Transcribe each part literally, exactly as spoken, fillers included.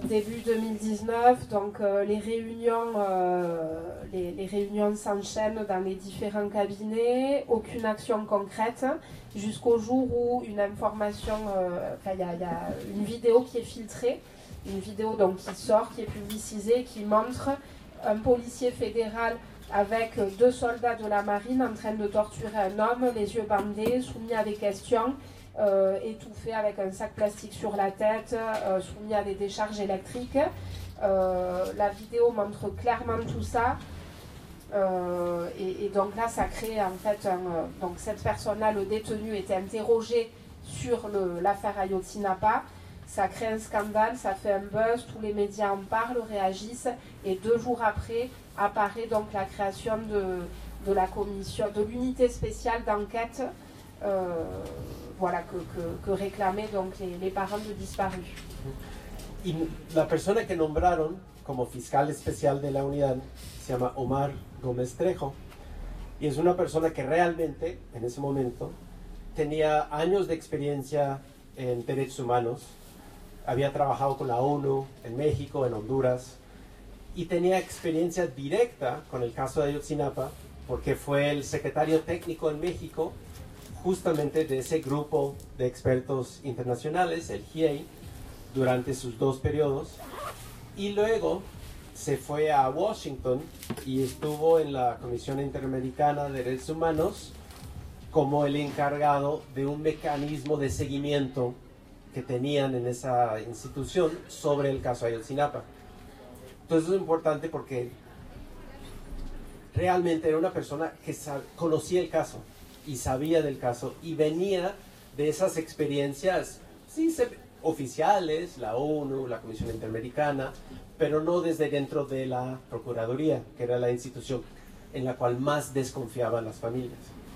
début deux mille dix-neuf, donc euh, les réunions, euh, les, les réunions s'enchaînent dans les différents cabinets, aucune action concrète, jusqu'au jour où une information, euh, enfin il y, y a une vidéo qui est filtrée, une vidéo donc qui sort, qui est publicisée, qui montre un policier fédéral avec deux soldats de la marine en train de torturer un homme, les yeux bandés, soumis à des questions. Euh, étouffé avec un sac plastique sur la tête, euh, soumis à des décharges électriques. Euh, la vidéo montre clairement tout ça. Euh, et, et donc là, ça crée en fait un, euh, donc cette personne-là, le détenu, était interrogé sur le, l'affaire Ayotzinapa. Ça crée un scandale, ça fait un buzz, tous les médias en parlent, réagissent, et deux jours après apparaît donc la création de, de la commission, de l'unité spéciale d'enquête. Euh, voilà, que, que, que réclamaient donc les, les parents de disparus. Y la persona que nombraron como fiscal especial de la unidad se llama Omar Gómez Trejo, y es una persona que realmente, en ese momento, tenía años de experiencia en derechos humanos, había trabajado con la ONU en México, en Honduras, y tenía experiencia directa con el caso de Ayotzinapa, porque fue el secretario técnico en México justamente de ese grupo de expertos internacionales, el G I E I, durante sus dos periodos, y luego se fue a Washington y estuvo en la Comisión Interamericana de Derechos Humanos como el encargado de un mecanismo de seguimiento que tenían en esa institución sobre el caso Ayotzinapa. Entonces es importante porque realmente era una persona que conocía el caso y sabía del caso y venía de esas experiencias sí, oficiales, la ONU, la Comisión Interamericana, pero no desde dentro de la Procuraduría, que era la institución en la cual más desconfiaban las familias.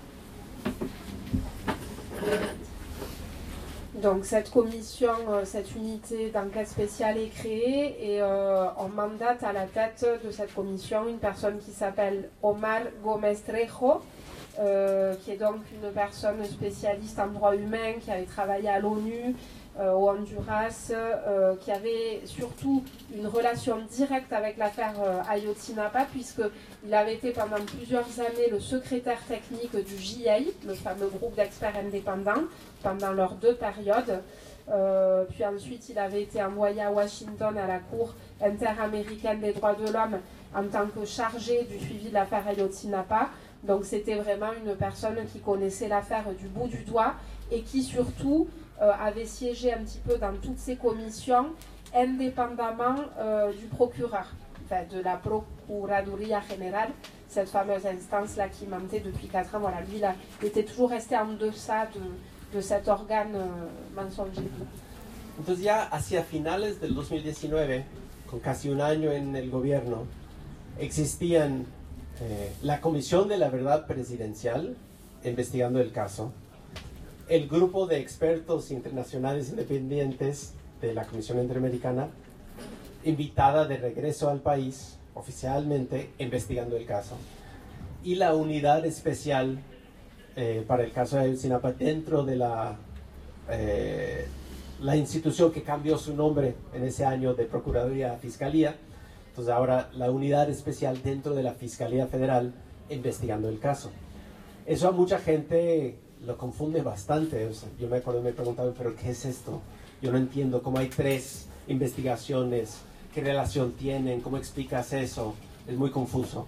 Donc cette commission, euh, cette unité d'enquête spéciale est créée et euh, on mandate à la tête de cette commission une personne qui s'appelle Omar Gómez Trejo, euh, qui est donc une personne spécialiste en droits humains, qui avait travaillé à l'ONU, euh, au Honduras, euh, qui avait surtout une relation directe avec l'affaire euh, Ayotzinapa, puisqu'il avait été pendant plusieurs années le secrétaire technique du G I E I, le fameux groupe d'experts indépendants, pendant leurs deux périodes. Euh, puis ensuite, il avait été envoyé à Washington à la Cour interaméricaine des droits de l'homme en tant que chargé du suivi de l'affaire Ayotzinapa. Donc c'était vraiment une personne qui connaissait l'affaire du bout du doigt et qui surtout euh, avait siégé un petit peu dans toutes ces commissions indépendamment euh, du procureur, enfin de la Procuraduría General, cette fameuse instance-là qui mentait depuis quatre ans. Voilà, lui, là, il était toujours resté en deçà de, de cet organe euh, mensonger. Entonces ya hacia finales del dos mil diecinueve, con casi un año en el gobierno, existían eh, la Comisión de la Verdad Presidencial investigando el caso, el grupo de expertos internacionales independientes de la Comisión Interamericana, invitada de regreso al país oficialmente investigando el caso, y la unidad especial eh, para el caso de Ayotzinapa dentro de la, eh, la institución que cambió su nombre en ese año de Procuraduría a Fiscalía. Entonces ahora la unidad especial dentro de la Fiscalía Federal investigando el caso. Eso a mucha gente lo confunde bastante. O sea, yo me acuerdo, me preguntaban, ¿pero qué es esto? Yo no entiendo cómo hay tres investigaciones, qué relación tienen, cómo explicas eso. Es muy confuso.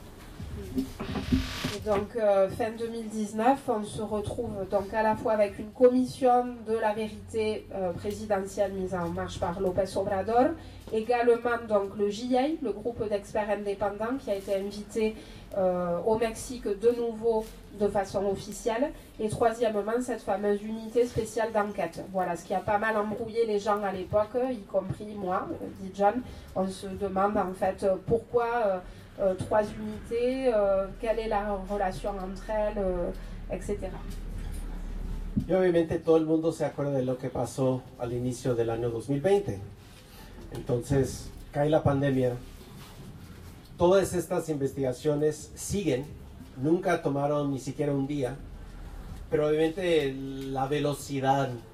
Et donc euh, fin deux mille dix-neuf, on se retrouve donc à la fois avec une commission de la vérité euh, présidentielle mise en marche par López Obrador, également donc le G I E I, le groupe d'experts indépendants qui a été invité euh, au Mexique de nouveau de façon officielle, et troisièmement cette fameuse unité spéciale d'enquête. Voilà, ce qui a pas mal embrouillé les gens à l'époque, y compris moi, dit John. On se demande en fait pourquoi euh, Euh, trois unités, euh, quelle est la relación entre elles, euh, et cetera. Y obviamente todo el mundo se acuerda de lo que pasó al inicio del año dos mil veinte. Entonces cae la pandemia, todas estas investigaciones siguen, nunca tomaron ni siquiera un día, pero obviamente la velocidad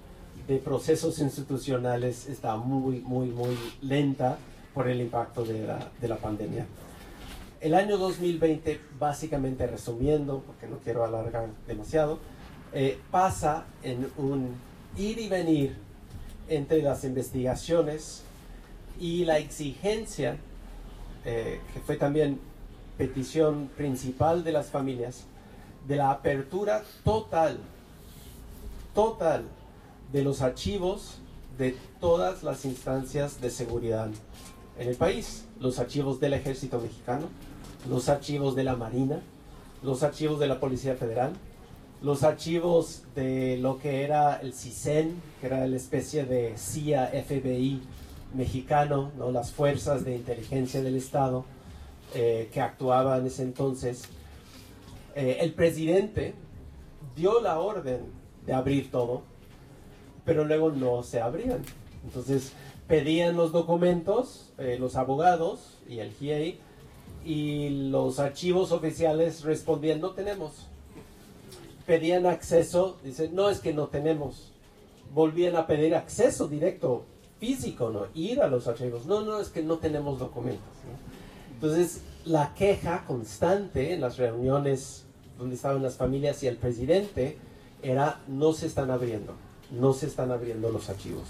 de procesos institucionales está muy, muy, muy lenta por el impacto de la, de la pandemia. El año dos mil veinte, básicamente resumiendo, porque no quiero alargar demasiado, eh, pasa en un ir y venir entre las investigaciones y la exigencia, eh, que fue también petición principal de las familias, de la apertura total, total, de los archivos de todas las instancias de seguridad en el país. Los archivos del Ejército Mexicano, los archivos de la Marina, los archivos de la Policía Federal, los archivos de lo que era el CISEN, que era la especie de C I A, F B I mexicano, ¿no? Las fuerzas de inteligencia del Estado eh, que actuaban en ese entonces. Eh, el presidente dio la orden de abrir todo, pero luego no se abrían. Entonces pedían los documentos, eh, los abogados y el G I A, y los archivos oficiales respondían, no tenemos. Pedían acceso, dicen, no, es que no tenemos. Volvían a pedir acceso directo, físico, ¿no? Ir a los archivos, no, no, es que no tenemos documentos, ¿no? Entonces, la queja constante en las reuniones donde estaban las familias y el presidente era, no se están abriendo, no se están abriendo los archivos.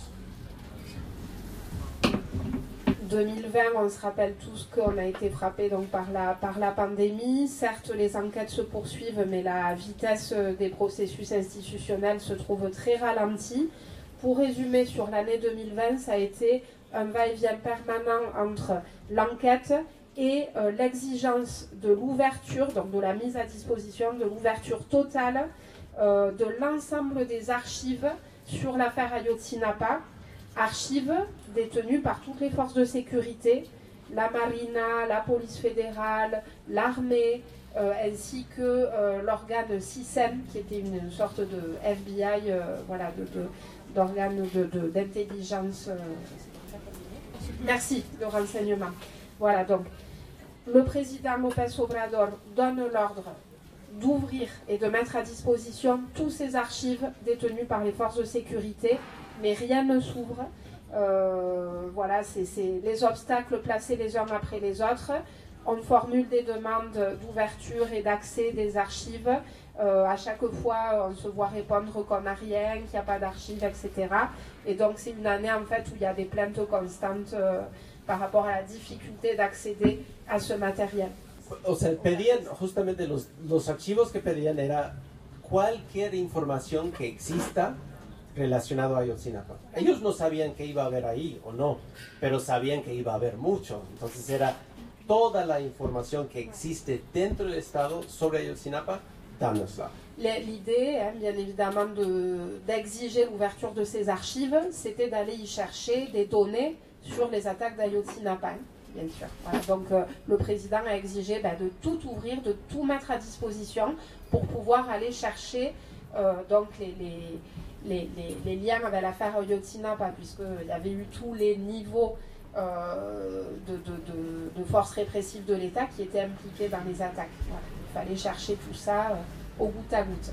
deux mille vingt, on se rappelle tous qu'on a été frappé donc par la, par la pandémie. Certes, les enquêtes se poursuivent, mais la vitesse des processus institutionnels se trouve très ralentie. Pour résumer, sur l'année deux mille vingt, ça a été un va-et-vient permanent entre l'enquête et euh, l'exigence de l'ouverture, donc de la mise à disposition, de l'ouverture totale euh, de l'ensemble des archives sur l'affaire Ayotzinapa. Archives détenues par toutes les forces de sécurité, la Marina, la police fédérale, l'armée, euh, ainsi que euh, l'organe CISEN, qui était une sorte de F B I, euh, voilà, d'organe de, de, d'intelligence, euh, merci, de renseignement. Voilà, donc, le président López Obrador donne l'ordre d'ouvrir et de mettre à disposition tous ces archives détenues par les forces de sécurité, mais rien ne s'ouvre. Euh, voilà, c'est les obstacles placés les uns après les autres. On formule des demandes d'ouverture et d'accès des archives. Euh, à chaque fois, on se voit répondre qu'on n'a rien, qu'il n'y a pas d'archives, et cetera. Et donc, c'est une année en fait où il y a des plaintes constantes euh, par rapport à la difficulté d'accéder à ce matériel. O sea, pedían justamente los, los archivos que pedían era cualquier información que exista relacionado a Ayotzinapa. Ellos no sabían que iba a haber ahí o no, pero sabían que iba a haber mucho. Entonces era toda la información que existe dentro del Estado sobre Ayotzinapa, dánosla. L'idée, hein, bien évidemment, d'exiger de, l'ouverture de ces archives, c'était d'aller y chercher des données sur les attaques d'Ayotzinapa, hein, bien sûr. Voilà, donc euh, le président a exigé bah, de tout ouvrir, de tout mettre à disposition pour pouvoir aller chercher euh, donc les, les Les, les, les liens avec l'affaire Ayotzinapa, puisqu'il y avait eu tous les niveaux euh, de, de, de, de forces répressives de l'État qui étaient impliqués dans les attaques. Voilà. Il fallait chercher tout ça euh, au goutte à goutte.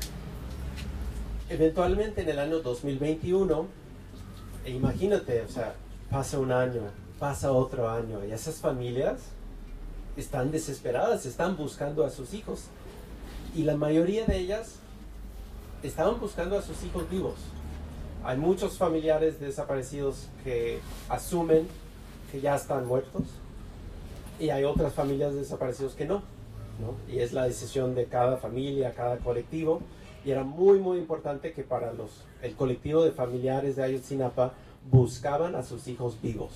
Eventualmente en el año dos mil veintiuno, e imagínate, o sea, pasa un año, pasa otro año, y esas familias están desesperadas, están buscando a sus hijos. Y la mayoría de ellas estaban buscando a sus hijos vivos. Hay muchos familiares desaparecidos que asumen que ya están muertos y hay otras familias desaparecidos que no, ¿no? Y es la decisión de cada familia, cada colectivo, y era muy muy importante que para los, el colectivo de familiares de Ayotzinapa buscaban a sus hijos vivos,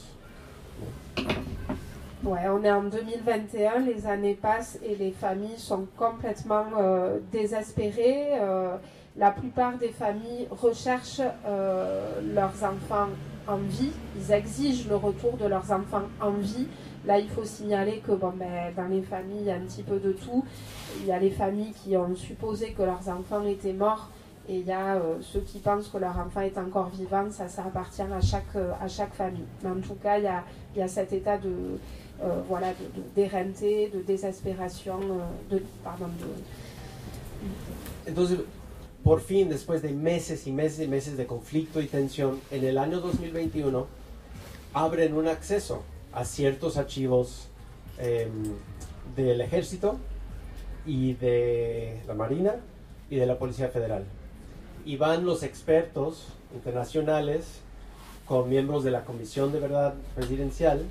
¿no? Ouais, on est en deux mille vingt et un, les années passent et les familles sont complètement euh, désespérées. Euh, La plupart des familles recherchent euh, leurs enfants en vie, ils exigent le retour de leurs enfants en vie. Là, il faut signaler que bon, ben, dans les familles, il y a un petit peu de tout. Il y a les familles qui ont supposé que leurs enfants étaient morts et il y a euh, ceux qui pensent que leur enfant est encore vivant. Ça, ça appartient à chaque, à chaque famille. Mais en tout cas, il y a, il y a cet état de, euh, voilà, de, de, d'éreinté, de désespération, euh, de, pardon, de... Entonces, por fin, después de meses y meses y meses de conflicto y tensión, en el año dos mil veintiuno abren un acceso a ciertos archivos eh, del Ejército y de la Marina y de la Policía Federal. Y van los expertos internacionales con miembros de la Comisión de Verdad Presidencial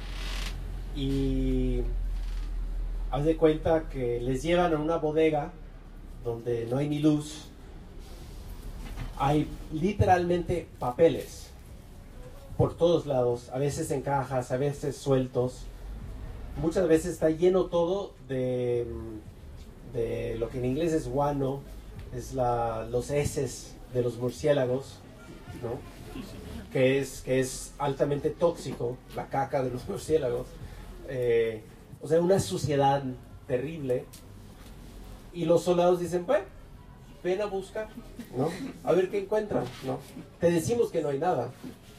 y haz de cuenta que les llevan a una bodega donde no hay ni luz. Hay literalmente papeles por todos lados, a veces en cajas, a veces sueltos. Muchas veces está lleno todo de, de lo que en inglés es guano, es la, los heces de los murciélagos, ¿no? que, es, que es altamente tóxico, la caca de los murciélagos. Eh, o sea, una suciedad terrible. Y los soldados dicen, bueno, ven a buscar, ¿no? A ver qué encuentran, ¿no? Te decimos que no hay nada.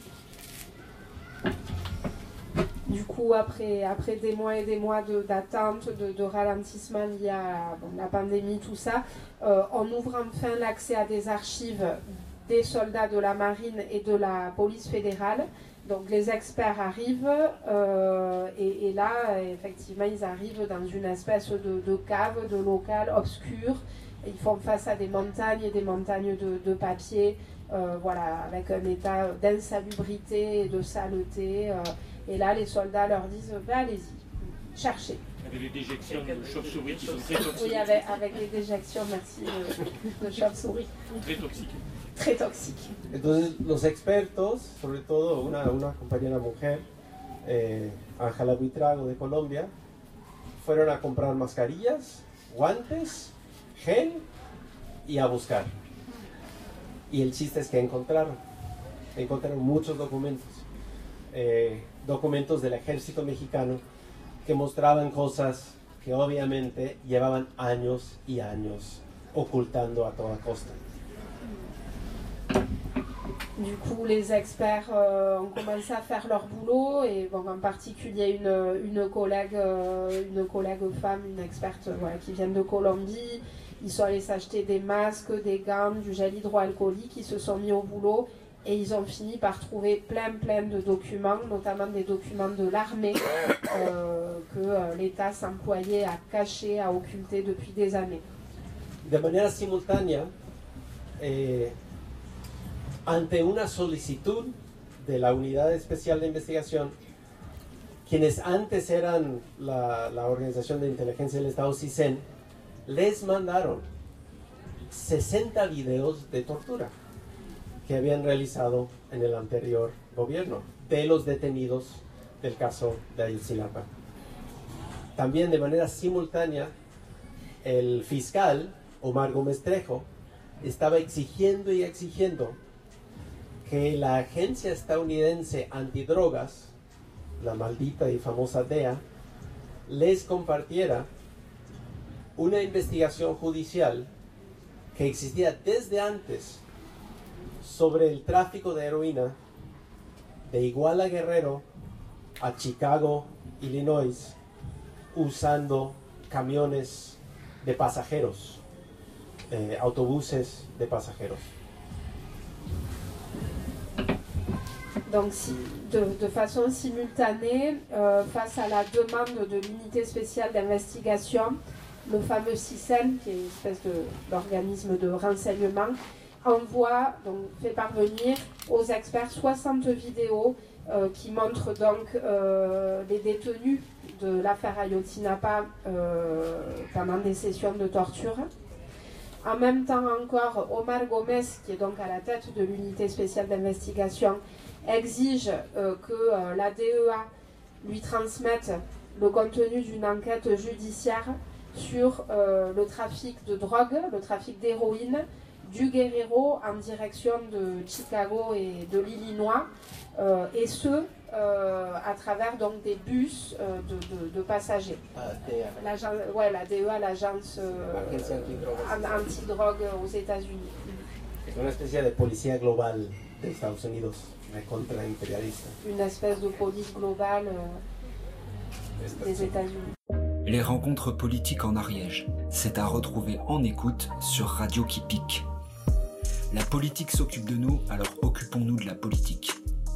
Du coup, après, après des mois et des mois de, d'attente, de, de ralentissement lié à bon, la pandémie, tout ça, euh, on ouvre enfin l'accès à des archives des soldats de la marine et de la police fédérale. Donc les experts arrivent euh, et, et là, effectivement, ils arrivent dans une espèce de, de cave, de local obscur. Ils font face à des montagnes et des montagnes de, de papier, euh, voilà, avec un état d'insalubrité et de saleté. Euh, et là, les soldats leur disent, bah, allez-y, cherchez. Avec des déjections de chauves-souris qui sont très toxiques. Oui, avec, avec des déjections, merci, de, de chauves-souris. Très toxiques. Très toxiques. Entonces los expertos, sobre todo una, una compañera mujer, eh, Ángela Buitrago de Colombia, fueron a comprar mascarillas, guantes, gel y a buscar. Y el chiste es que encontraron, encontraron muchos documentos, eh, documentos del ejército mexicano que mostraban cosas que obviamente llevaban años y años ocultando a toda costa. Du coup, les experts euh, ont commencé à faire leur boulot et bon, en particulier une, une, collègue, euh, une collègue femme, une experte euh, voilà, qui vient de Colombie. Ils sont allés s'acheter des masques, des gants, du gel hydroalcoolique, ils se sont mis au boulot et ils ont fini par trouver plein plein de documents, notamment des documents de l'armée euh, que euh, l'État s'employait à cacher, à occulter depuis des années. De manera simultánea, eh, ante una solicitud de la Unidad Especial de Investigación, quienes antes eran la, la Organización de Inteligencia del Estado, CISEN, les mandaron sesenta videos de tortura que habían realizado en el anterior gobierno de los detenidos del caso de Ayotzinapa. También de manera simultánea, el fiscal Omar Gómez Trejo estaba exigiendo y exigiendo que la agencia estadounidense antidrogas, la maldita y famosa D E A, les compartiera una investigación judicial que existía desde antes sobre el tráfico de heroína de Iguala Guerrero a Chicago, Illinois, usando camiones de pasajeros, eh, autobuses de pasajeros. Donc, si, de, de façon simultanée, euh, face à la demande de l'unité spéciale d'investigation, le fameux CISEN, qui est une espèce de, d'organisme de renseignement, envoie, donc fait parvenir aux experts soixante vidéos euh, qui montrent donc euh, les détenus de l'affaire Ayotzinapa euh, pendant des sessions de torture. En même temps encore, Omar Gómez, qui est donc à la tête de l'unité spéciale d'investigation, exige euh, que euh, la D E A lui transmette le contenu d'une enquête judiciaire sur euh, le trafic de drogue, le trafic d'héroïne du Guerrero en direction de Chicago et de l'Illinois, euh, et ce, euh, à travers donc des bus euh, de, de, de passagers. L'agence, ouais, la D E A, l'agence euh, antidrogue aux États-Unis. Es una especie de policía global de Estados Unidos, contra-imperialista. Une espèce de police globale euh, des États-Unis. Les rencontres politiques en Ariège, c'est à retrouver en écoute sur Radio qui pique. La politique s'occupe de nous, alors occupons-nous de la politique.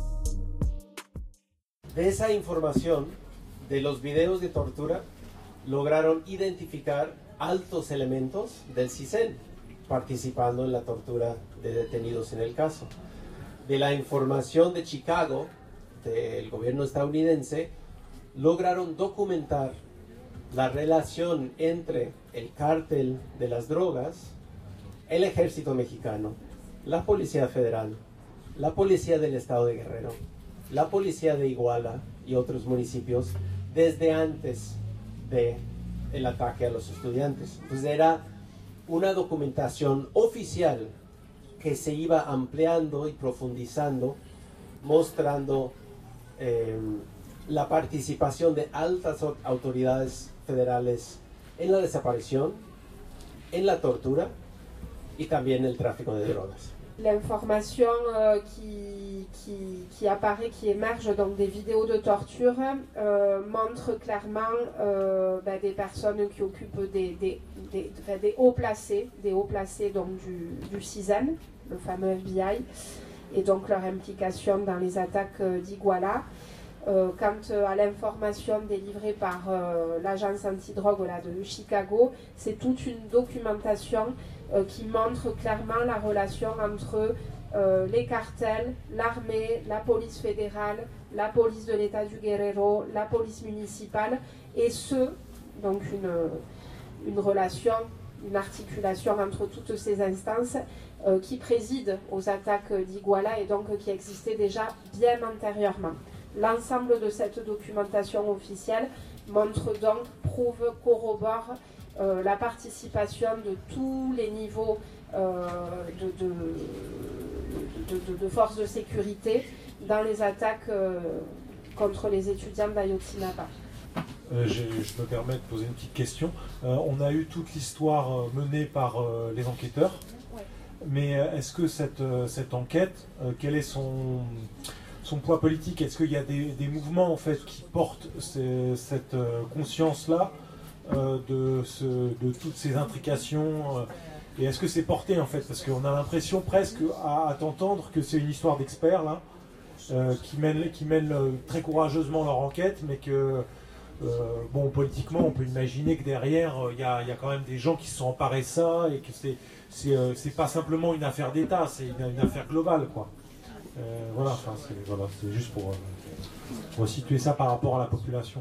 De esa información, de los videos de tortura, lograron identificar altos elementos del CISEN participando en la tortura de detenidos en el caso. De la información de Chicago, del gobierno estadounidense, lograron documentar la relación entre el cártel de las drogas, el ejército mexicano, la policía federal, la policía del estado de Guerrero, la policía de Iguala y otros municipios desde antes del ataque a los estudiantes. Entonces era una documentación oficial que se iba ampliando y profundizando, mostrando eh, la participación de altas autoridades federales en la desaparición, en la tortura y también el tráfico de drogas. L'information euh, qui, qui, qui apparaît, qui émerge donc des vidéos de torture euh, montre clairement euh, bah, des personnes qui occupent des, des, des, des hauts placés, des hauts placés donc du, du CISEN, le fameux F B I, et donc leur implication dans les attaques d'Iguala. Euh, quant à l'information délivrée par euh, l'agence antidrogue là, de Chicago, c'est toute une documentation euh, qui montre clairement la relation entre euh, les cartels, l'armée, la police fédérale, la police de l'État du Guerrero, la police municipale, et ce, donc une, une relation, une articulation entre toutes ces instances euh, qui président aux attaques d'Iguala et donc qui existaient déjà bien antérieurement. L'ensemble de cette documentation officielle montre donc, prouve, corrobore euh, la participation de tous les niveaux euh, de, de, de, de, de forces de sécurité dans les attaques euh, contre les étudiants d'Ayotzinapa. Euh, je me permets de poser une petite question. Euh, on a eu toute l'histoire euh, menée par euh, les enquêteurs, ouais. Mais euh, est-ce que cette, euh, cette enquête, euh, quel est son... son poids politique, est-ce qu'il y a des, des mouvements en fait qui portent ces, cette euh, conscience-là euh, de, ce, de toutes ces intrications euh, et est-ce que c'est porté en fait, parce qu'on a l'impression presque à, à t'entendre que c'est une histoire d'experts là, euh, qui mènent, qui mènent euh, très courageusement leur enquête, mais que euh, bon, politiquement on peut imaginer que derrière il euh, y, y a quand même des gens qui se sont emparés de ça et que c'est c'est, euh, c'est pas simplement une affaire d'État, c'est une, une affaire globale quoi. Euh, voilà, enfin, c'est voilà, juste pour, euh, pour situer ça par rapport à la population.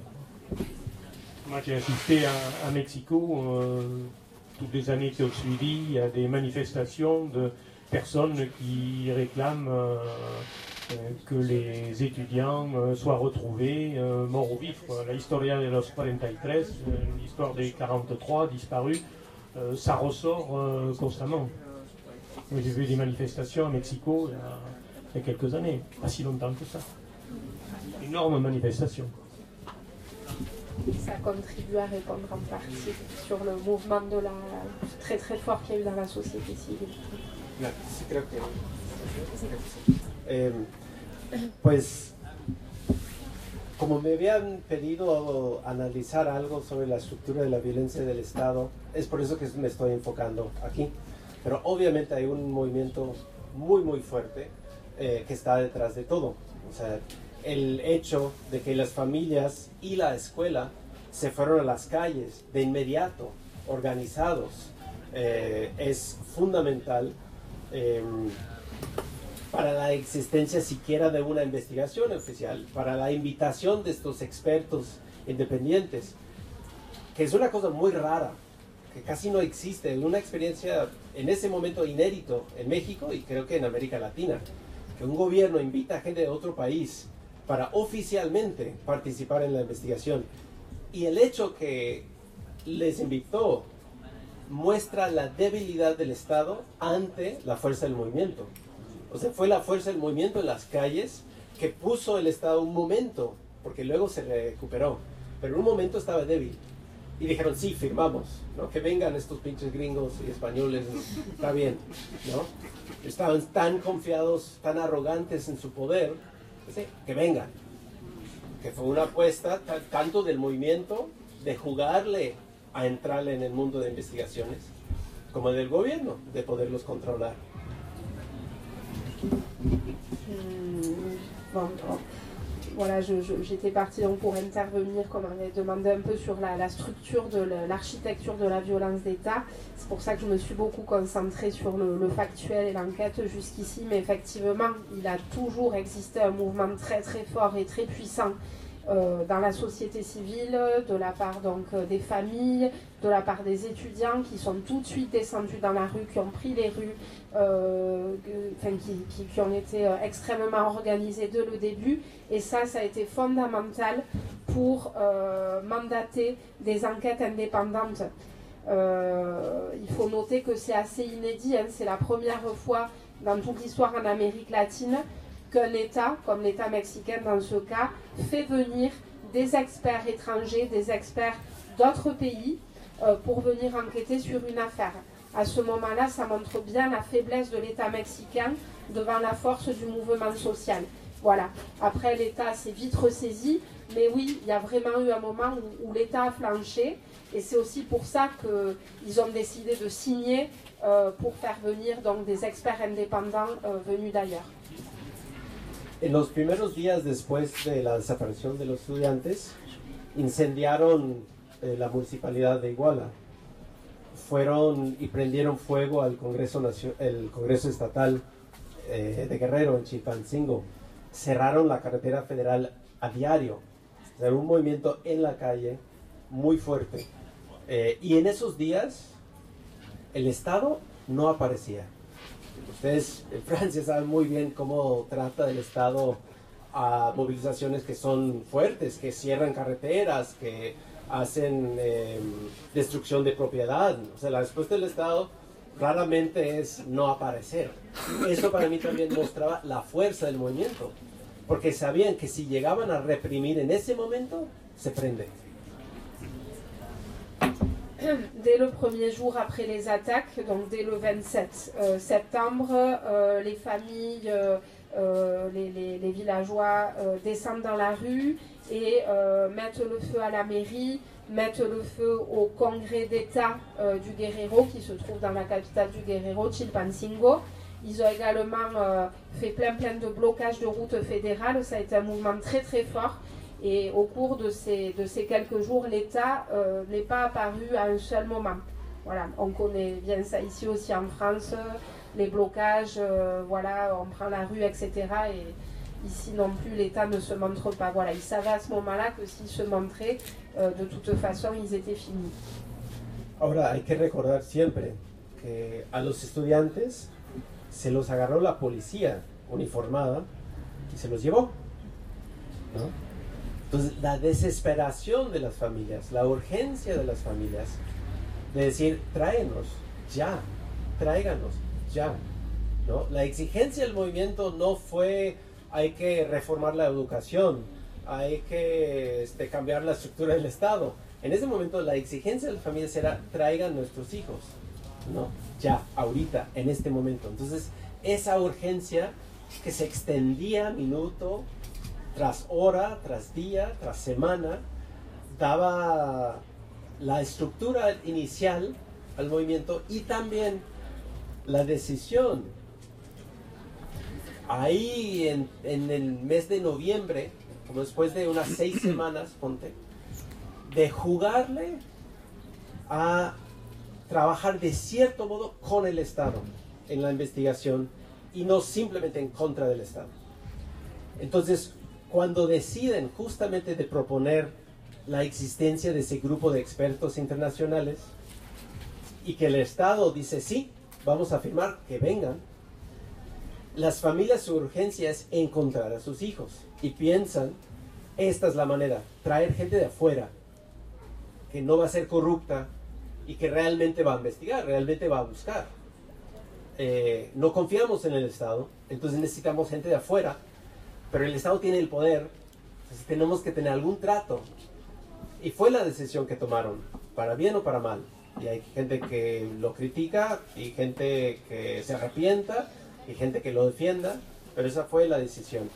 Moi j'ai assisté à, à Mexico, euh, toutes les années qui ont suivi, il y a des manifestations de personnes qui réclament euh, euh, que les étudiants euh, soient retrouvés euh, morts ou vifs. La Historia de los quarante-tres, euh, l'histoire des quarante-trois disparus, euh, ça ressort euh, constamment. J'ai vu des manifestations à Mexico il y a, il y a quelques années, pas si longtemps que ça. Énorme manifestation. Ça contribue à répondre en partie sur le mouvement de la très très fort qu'il y a eu dans la société civile. Sí, creo que, eh, pues, como me habían pedido analizar algo sobre la estructura de la violencia del Estado, es por eso que me estoy enfocando aquí. Pero obviamente hay un movimiento muy muy fuerte eh, que está detrás de todo. O sea, el hecho de que las familias y la escuela se fueron a las calles de inmediato, organizados, eh, es fundamental eh, para la existencia siquiera de una investigación oficial, para la invitación de estos expertos independientes, que es una cosa muy rara, que casi no existe, una experiencia en ese momento inédito en México y creo que en América Latina, que un gobierno invita a gente de otro país para oficialmente participar en la investigación. Y el hecho que les invitó muestra la debilidad del Estado ante la fuerza del movimiento. O sea, fue la fuerza del movimiento en las calles que puso el Estado un momento, porque luego se recuperó, pero en un momento estaba débil. Y dijeron, sí, firmamos, ¿no? Que vengan estos pinches gringos y españoles, está bien, ¿no? Estaban tan confiados, tan arrogantes en su poder, ¿sí? Que vengan. Que fue una apuesta tanto del movimiento de jugarle a entrarle en el mundo de investigaciones, como del gobierno, de poderlos controlar. Hum, bon, bon. Voilà, j'étais partie donc pour intervenir, comme on avait demandé un peu sur la, la structure de l'architecture de la violence d'État. C'est pour ça que je me suis beaucoup concentrée sur le, le factuel et l'enquête jusqu'ici. Mais effectivement, il a toujours existé un mouvement très très fort et très puissant euh, dans la société civile, de la part donc des familles, de la part des étudiants qui sont tout de suite descendus dans la rue, qui ont pris les rues, euh, enfin, qui, qui, qui ont été extrêmement organisés dès le début. Et ça, ça a été fondamental pour euh, mandater des enquêtes indépendantes. Euh, il faut noter que c'est assez inédit, hein, c'est la première fois dans toute l'histoire en Amérique latine qu'un État, comme l'État mexicain dans ce cas, fait venir des experts étrangers, des experts d'autres pays euh, pour venir enquêter sur une affaire. À ce moment-là, ça montre bien la faiblesse de l'État mexicain devant la force du mouvement social. Voilà. Après, l'État s'est vite ressaisi, mais oui, il y a vraiment eu un moment où, où l'État a flanché, et c'est aussi pour ça qu'ils ont décidé de signer euh, pour faire venir donc, des experts indépendants euh, venus d'ailleurs. En los primeros días después de la desaparición de los estudiantes, incendiaron eh, la municipalidad de Iguala. Fueron y prendieron fuego al Congreso, el Congreso Estatal eh, de Guerrero, en Chilpancingo. Cerraron la carretera federal a diario. Era un movimiento en la calle muy fuerte. Eh, y en esos días, el Estado no aparecía. Ustedes en Francia saben muy bien cómo trata el Estado a movilizaciones que son fuertes, que cierran carreteras, que hacen eh, destrucción de propiedad. O sea, la respuesta del Estado raramente es no aparecer. Eso para mí también mostraba la fuerza del movimiento, porque sabían que si llegaban a reprimir en ese momento, se prende. Dès le premier jour après les attaques, donc dès le vingt-sept euh, septembre, euh, les familles, euh, euh, les, les, les villageois euh, descendent dans la rue et euh, mettent le feu à la mairie, mettent le feu au congrès d'État euh, du Guerrero qui se trouve dans la capitale du Guerrero, Chilpancingo. Ils ont également euh, fait plein plein de blocages de routes fédérales, ça a été un mouvement très très fort. Et au cours de ces, de ces quelques jours, l'État euh, n'est pas apparu à un seul moment. Voilà, on connaît bien ça ici aussi en France, les blocages, euh, voilà, on prend la rue, et cetera. Et ici non plus, l'État ne se montre pas. Voilà, ils savaient à ce moment-là que s'ils se montraient, euh, de toute façon, ils étaient finis. Ahora, hay que recordar siempre que a los estudiantes se los agarró la policía uniformada y se los llevó, ¿no? Entonces, la desesperación de las familias, la urgencia de las familias, de decir, tráenos, ya, tráiganos, ya, ¿no? La exigencia del movimiento no fue, hay que reformar la educación, hay que este, cambiar la estructura del Estado. En ese momento, la exigencia de las familias era, traigan nuestros hijos, ¿no? Ya, ahorita, en este momento. Entonces, esa urgencia que se extendía minuto tras hora, tras día, tras semana, daba la estructura inicial al movimiento y también la decisión. Ahí en, en el mes de noviembre, como después de unas seis semanas, ponte, de jugarle a trabajar de cierto modo con el Estado en la investigación y no simplemente en contra del Estado. Entonces, cuando deciden justamente de proponer la existencia de ese grupo de expertos internacionales y que el Estado dice sí, vamos a afirmar que vengan, las familias su urgencia es encontrar a sus hijos y piensan, esta es la manera, traer gente de afuera que no va a ser corrupta y que realmente va a investigar, realmente va a buscar. Eh, no confiamos en el Estado, entonces necesitamos gente de afuera, pero el Estado tiene el poder, entonces tenemos que tener algún trato. Y fue la decisión que tomaron, para bien o para mal. Y hay gente que lo critica, y gente que se arrepienta, y gente que lo defienda, pero esa fue la decisión.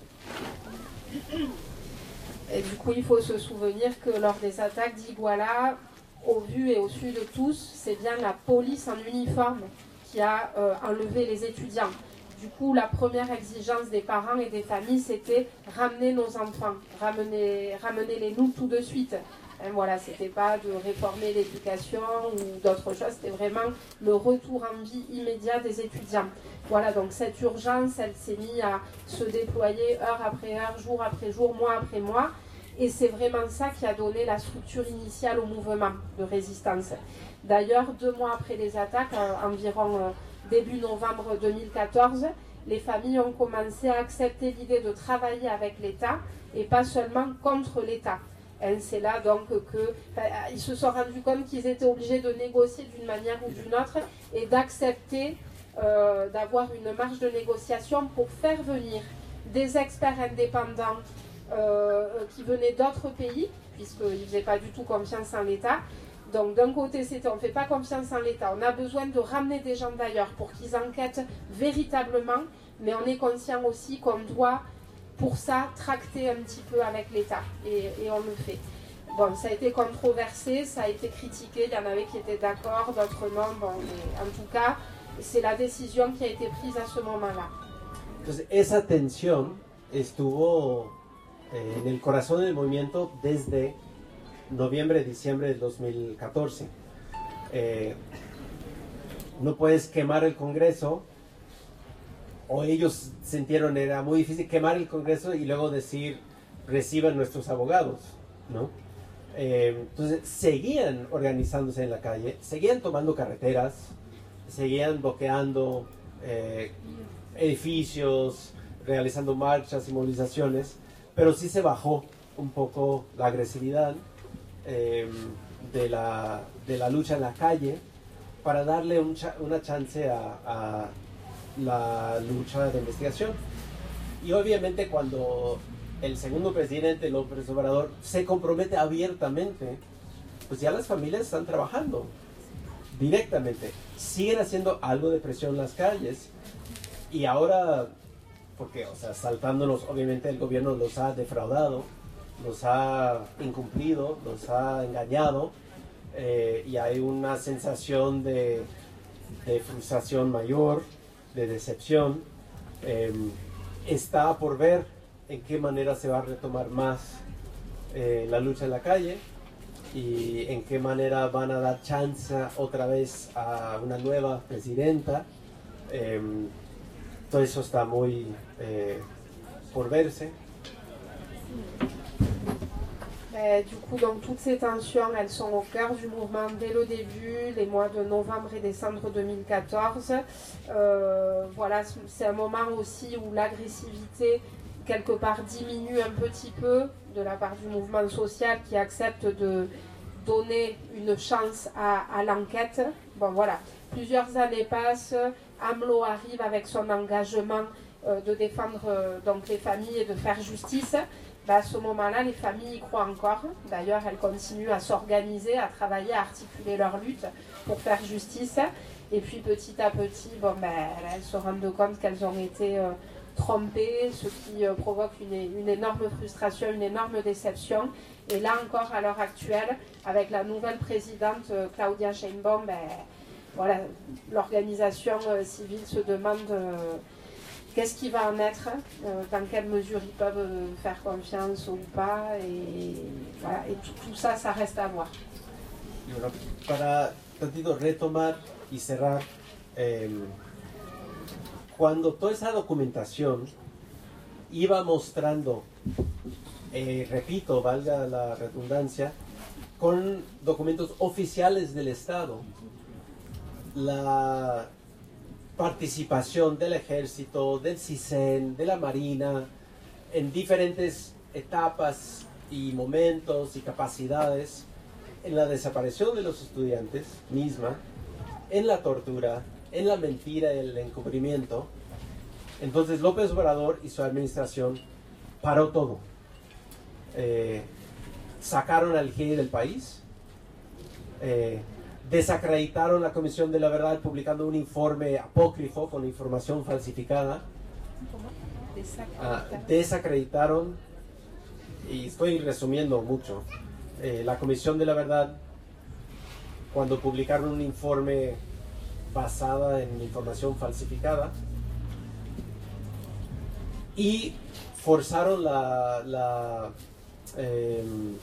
Et du coup, il faut se souvenir que lors des attaques d'Iguala, au vu et au su de tous, c'est bien la police en uniforme qui a euh, enlevé les étudiants. Du coup, la première exigence des parents et des familles, c'était ramener nos enfants, ramener, ramenez-les nous tout de suite. Hein, voilà, c'était pas de réformer l'éducation ou d'autres choses, c'était vraiment le retour en vie immédiat des étudiants. Voilà, donc cette urgence, elle s'est mise à se déployer heure après heure, jour après jour, mois après mois. Et c'est vraiment ça qui a donné la structure initiale au mouvement de résistance. D'ailleurs, deux mois après les attaques, environ euh, début novembre deux mille quatorze, les familles ont commencé à accepter l'idée de travailler avec l'État et pas seulement contre l'État. C'est là donc que enfin, ils se sont rendus compte qu'ils étaient obligés de négocier d'une manière ou d'une autre et d'accepter euh, d'avoir une marge de négociation pour faire venir des experts indépendants euh, qui venaient d'autres pays, puisqu'ils ne faisaient pas du tout confiance en l'État. Donc d'un côté, c'était on ne fait pas confiance en l'État, on a besoin de ramener des gens d'ailleurs pour qu'ils enquêtent véritablement, mais on est conscient aussi qu'on doit pour ça tracter un petit peu avec l'État, et, et on le fait. Bon, ça a été controversé, ça a été critiqué, il y en avait qui étaient d'accord, d'autres non, bon, mais en tout cas, c'est la décision qui a été prise à ce moment-là. Entonces, esa tensión estuvo eh, en el corazón del movimiento desde noviembre, diciembre del dos mil catorce. Eh, no puedes quemar el Congreso, o ellos sintieron era muy difícil quemar el Congreso y luego decir reciban nuestros abogados, ¿no? Eh, entonces seguían organizándose en la calle, seguían tomando carreteras, seguían bloqueando eh, edificios, realizando marchas y movilizaciones, pero sí se bajó un poco la agresividad eh, de, la, de la lucha en la calle para darle un cha una chance a, a la lucha de investigación. Y obviamente cuando el segundo presidente, López Obrador, se compromete abiertamente, pues ya las familias están trabajando directamente, siguen haciendo algo de presión en las calles, y ahora, porque, o sea, saltándonos, obviamente el gobierno los ha defraudado, los ha incumplido, los ha engañado, eh, y hay una sensación de, de frustración mayor, de decepción. Eh, está por ver en qué manera se va a retomar más eh, la lucha en la calle y en qué manera van a dar chance otra vez a una nueva presidenta. Eh, todo eso está muy eh, por verse. Euh, du coup, donc, toutes ces tensions, elles sont au cœur du mouvement dès le début, les mois de novembre et décembre deux mille quatorze. Euh, voilà, c'est un moment aussi où l'agressivité, quelque part, diminue un petit peu de la part du mouvement social qui accepte de donner une chance à, à l'enquête. Bon, voilà, plusieurs années passent, AMLO arrive avec son engagement euh, de défendre euh, donc, les familles et de faire justice. Bah, à ce moment-là, les familles y croient encore. D'ailleurs, elles continuent à s'organiser, à travailler, à articuler leur lutte pour faire justice. Et puis, petit à petit, bon, bah, elles se rendent compte qu'elles ont été euh, trompées, ce qui euh, provoque une, une énorme frustration, une énorme déception. Et là encore, à l'heure actuelle, avec la nouvelle présidente euh, Claudia Sheinbaum, bah, voilà, l'organisation euh, civile se demande... Euh, Qu'est-ce qui va en être, euh, dans quelle mesure ils peuvent euh, faire confiance ou pas, et, voilà, et tout, tout ça, ça reste à voir. Bueno, para tantito retomar y cerrar, eh, cuando toda esa documentación iba mostrando, eh, repito, valga la redundancia, con documentos oficiales del Estado, la participación del ejército, del CISEN, de la Marina, en diferentes etapas y momentos y capacidades, en la desaparición de los estudiantes misma, en la tortura, en la mentira y el encubrimiento. Entonces López Obrador y su administración paró todo. Eh, sacaron al G I E del país, eh, desacreditaron la Comisión de la Verdad publicando un informe apócrifo con información falsificada. ¿Cómo? Ah, desacreditaron, y estoy resumiendo mucho, eh, la Comisión de la Verdad cuando publicaron un informe basada en información falsificada. y forzaron la, la, eh,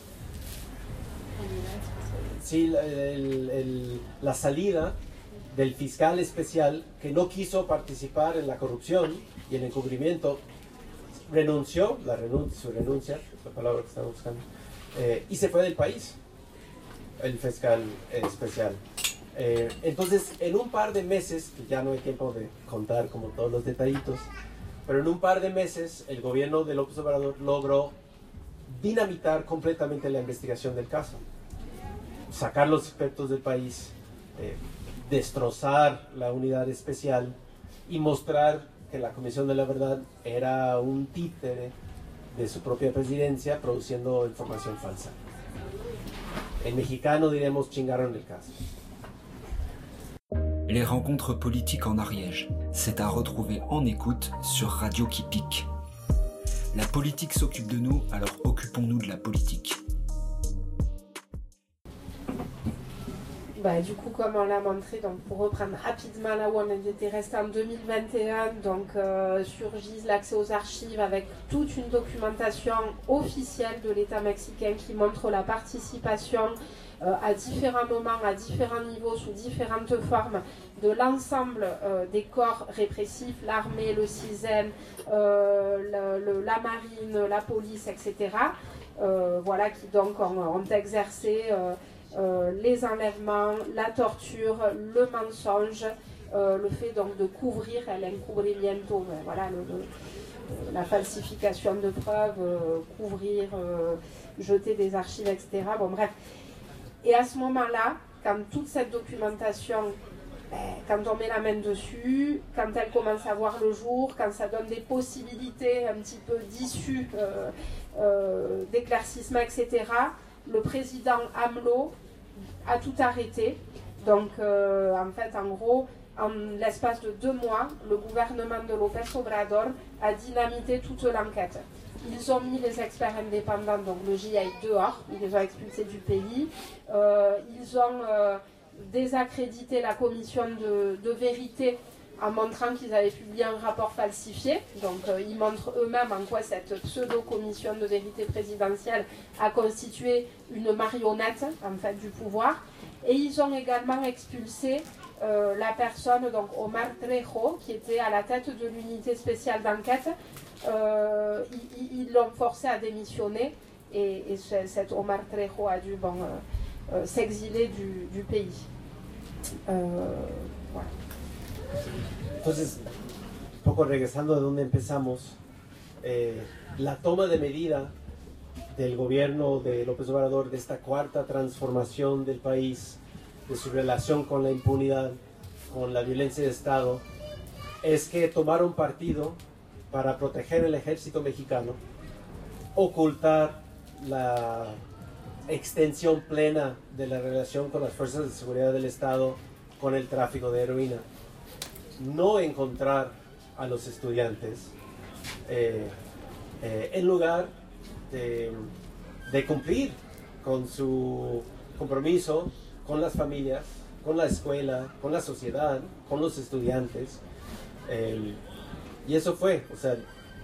sí, el, el, la salida del fiscal especial que no quiso participar en la corrupción y el encubrimiento, renunció, la renuncia, su renuncia, la palabra que estamos buscando, eh, y se fue del país, el fiscal especial. Eh, entonces, en un par de meses, ya no hay tiempo de contar como todos los detallitos, pero en un par de meses el gobierno de López Obrador logró dinamitar completamente la investigación del caso, sacar los expertos del país, eh, destrozar la unidad especial y mostrar que la Comisión de la Verdad era un títere de su propia presidencia produciendo información falsa. En mexicano diremos chingaron el caso. Les rencontres politiques en Ariège, c'est à retrouver en écoute sur Radio qui pique. La politique s'occupe de nous, alors occupons-nous de la politique. Bah, du coup, comme on l'a montré, donc pour reprendre rapidement là où on était resté en deux mille vingt et un, donc euh, surgit l'accès aux archives avec toute une documentation officielle de l'État mexicain qui montre la participation euh, à différents moments, à différents niveaux, sous différentes formes, de l'ensemble euh, des corps répressifs, l'armée, le CISEN, euh, le, le, la marine, la police, et cetera. Euh, voilà, qui donc ont, ont exercé euh, euh, les enlèvements, la torture, le mensonge, euh, le fait donc de couvrir el encubrimiento, voilà, le, le, la falsification de preuves, euh, couvrir, euh, jeter des archives, et cetera. Bon, bref. Et à ce moment-là, quand toute cette documentation, ben, quand on met la main dessus, quand elle commence à voir le jour, quand ça donne des possibilités un petit peu d'issue, euh, euh, d'éclaircissement, et cetera, le président AMLO a tout arrêté. Donc, euh, en fait, en gros, en l'espace de deux mois, le gouvernement de López Obrador a dynamité toute l'enquête. Ils ont mis les experts indépendants, donc le J I A, dehors, ils les ont expulsés du pays. Euh, ils ont euh, désaccrédité la commission de, de vérité en montrant qu'ils avaient publié un rapport falsifié. Donc euh, ils montrent eux-mêmes en quoi cette pseudo-commission de vérité présidentielle a constitué une marionnette en fait, du pouvoir. Et ils ont également expulsé euh, la personne, donc Omar Trejo, qui était à la tête de l'unité spéciale d'enquête. Euh, ils l'ont forcé à démissionner et, et cet Omar Trejo a dû bon, euh, euh, s'exiler du, du pays. Euh, voilà. Entonces, un poco regresando de donde empezamos, eh, la toma de medida del gobierno de López Obrador de esta cuarta transformación del país, de su relación con la impunidad, con la violencia de Estado, es que tomaron partido para proteger el ejército mexicano, ocultar la extensión plena de la relación con las fuerzas de seguridad del Estado con el tráfico de heroína, no encontrar a los estudiantes, eh, eh, en lugar de, de cumplir con su compromiso con las familias, con la escuela, con la sociedad, con los estudiantes. Eh, y eso fue, o sea,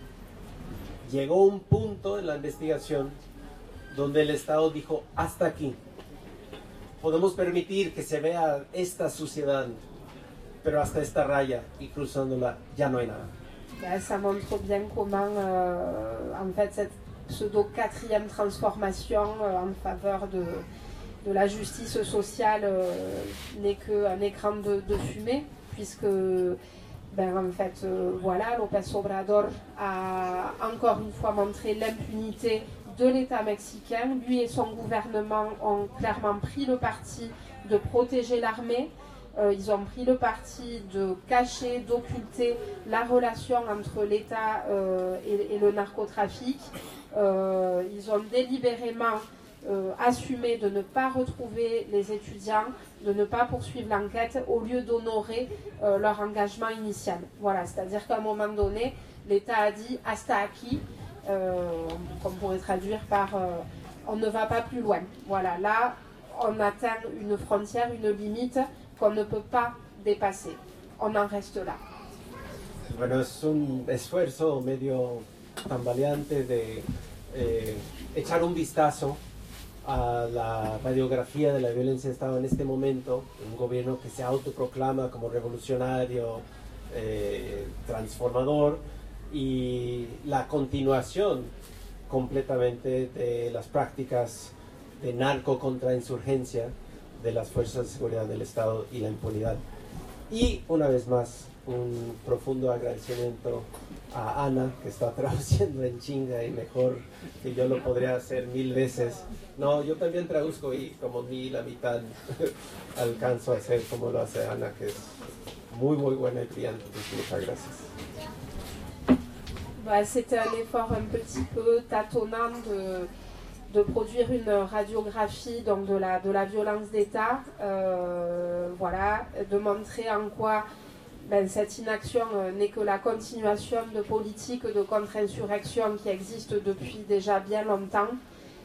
llegó un punto en la investigación donde el Estado dijo, hasta aquí, podemos permitir que se vea esta suciedad, pero hasta esta raya, y cruzándola ya no hay nada. Ça montre bien comment, euh, en fait, cette pseudo-quatrième transformation euh, en faveur de, de la justice sociale euh, n'est qu'un écran de, de fumée, puisque, ben, en fait, euh, voilà, López Obrador a encore une fois montré l'impunité de l'État mexicain. Lui et son gouvernement ont clairement pris le parti de protéger l'armée. Euh, ils ont pris le parti de cacher, d'occulter la relation entre l'État euh, et, et le narcotrafic. Euh, ils ont délibérément euh, assumé de ne pas retrouver les étudiants, de ne pas poursuivre l'enquête au lieu d'honorer euh, leur engagement initial. Voilà, c'est-à-dire qu'à un moment donné, l'État a dit « hasta aquí euh, », qu'on pourrait traduire par euh, « on ne va pas plus loin ». Voilà, là, on atteint une frontière, une limite qu'on ne peut pas dépasser. On en reste là. bueno, es un esfuerzo medio tambaleante de eh, echar un vistazo a la radiografía de la violencia de Estado en este momento, un gobierno que se autoproclama como revolucionario, eh, transformador, y la continuación completamente de las prácticas de narco contrainsurgencia de las fuerzas de seguridad del Estado y la impunidad. Y una vez más, un profundo agradecimiento a Ana, que está traduciendo en chinga y mejor que yo lo podría hacer mil veces. No, yo también traduzco y como ni la mitad alcanzo a hacer como lo hace Ana, que es muy muy buena y brillante. Muchas gracias. Bah, c'était un effort un petit peu tâtonnant de, de produire une radiographie donc de, la, de la violence d'État, euh, voilà, de montrer en quoi ben, cette inaction euh, n'est que la continuation de politiques de contre-insurrection qui existent depuis déjà bien longtemps.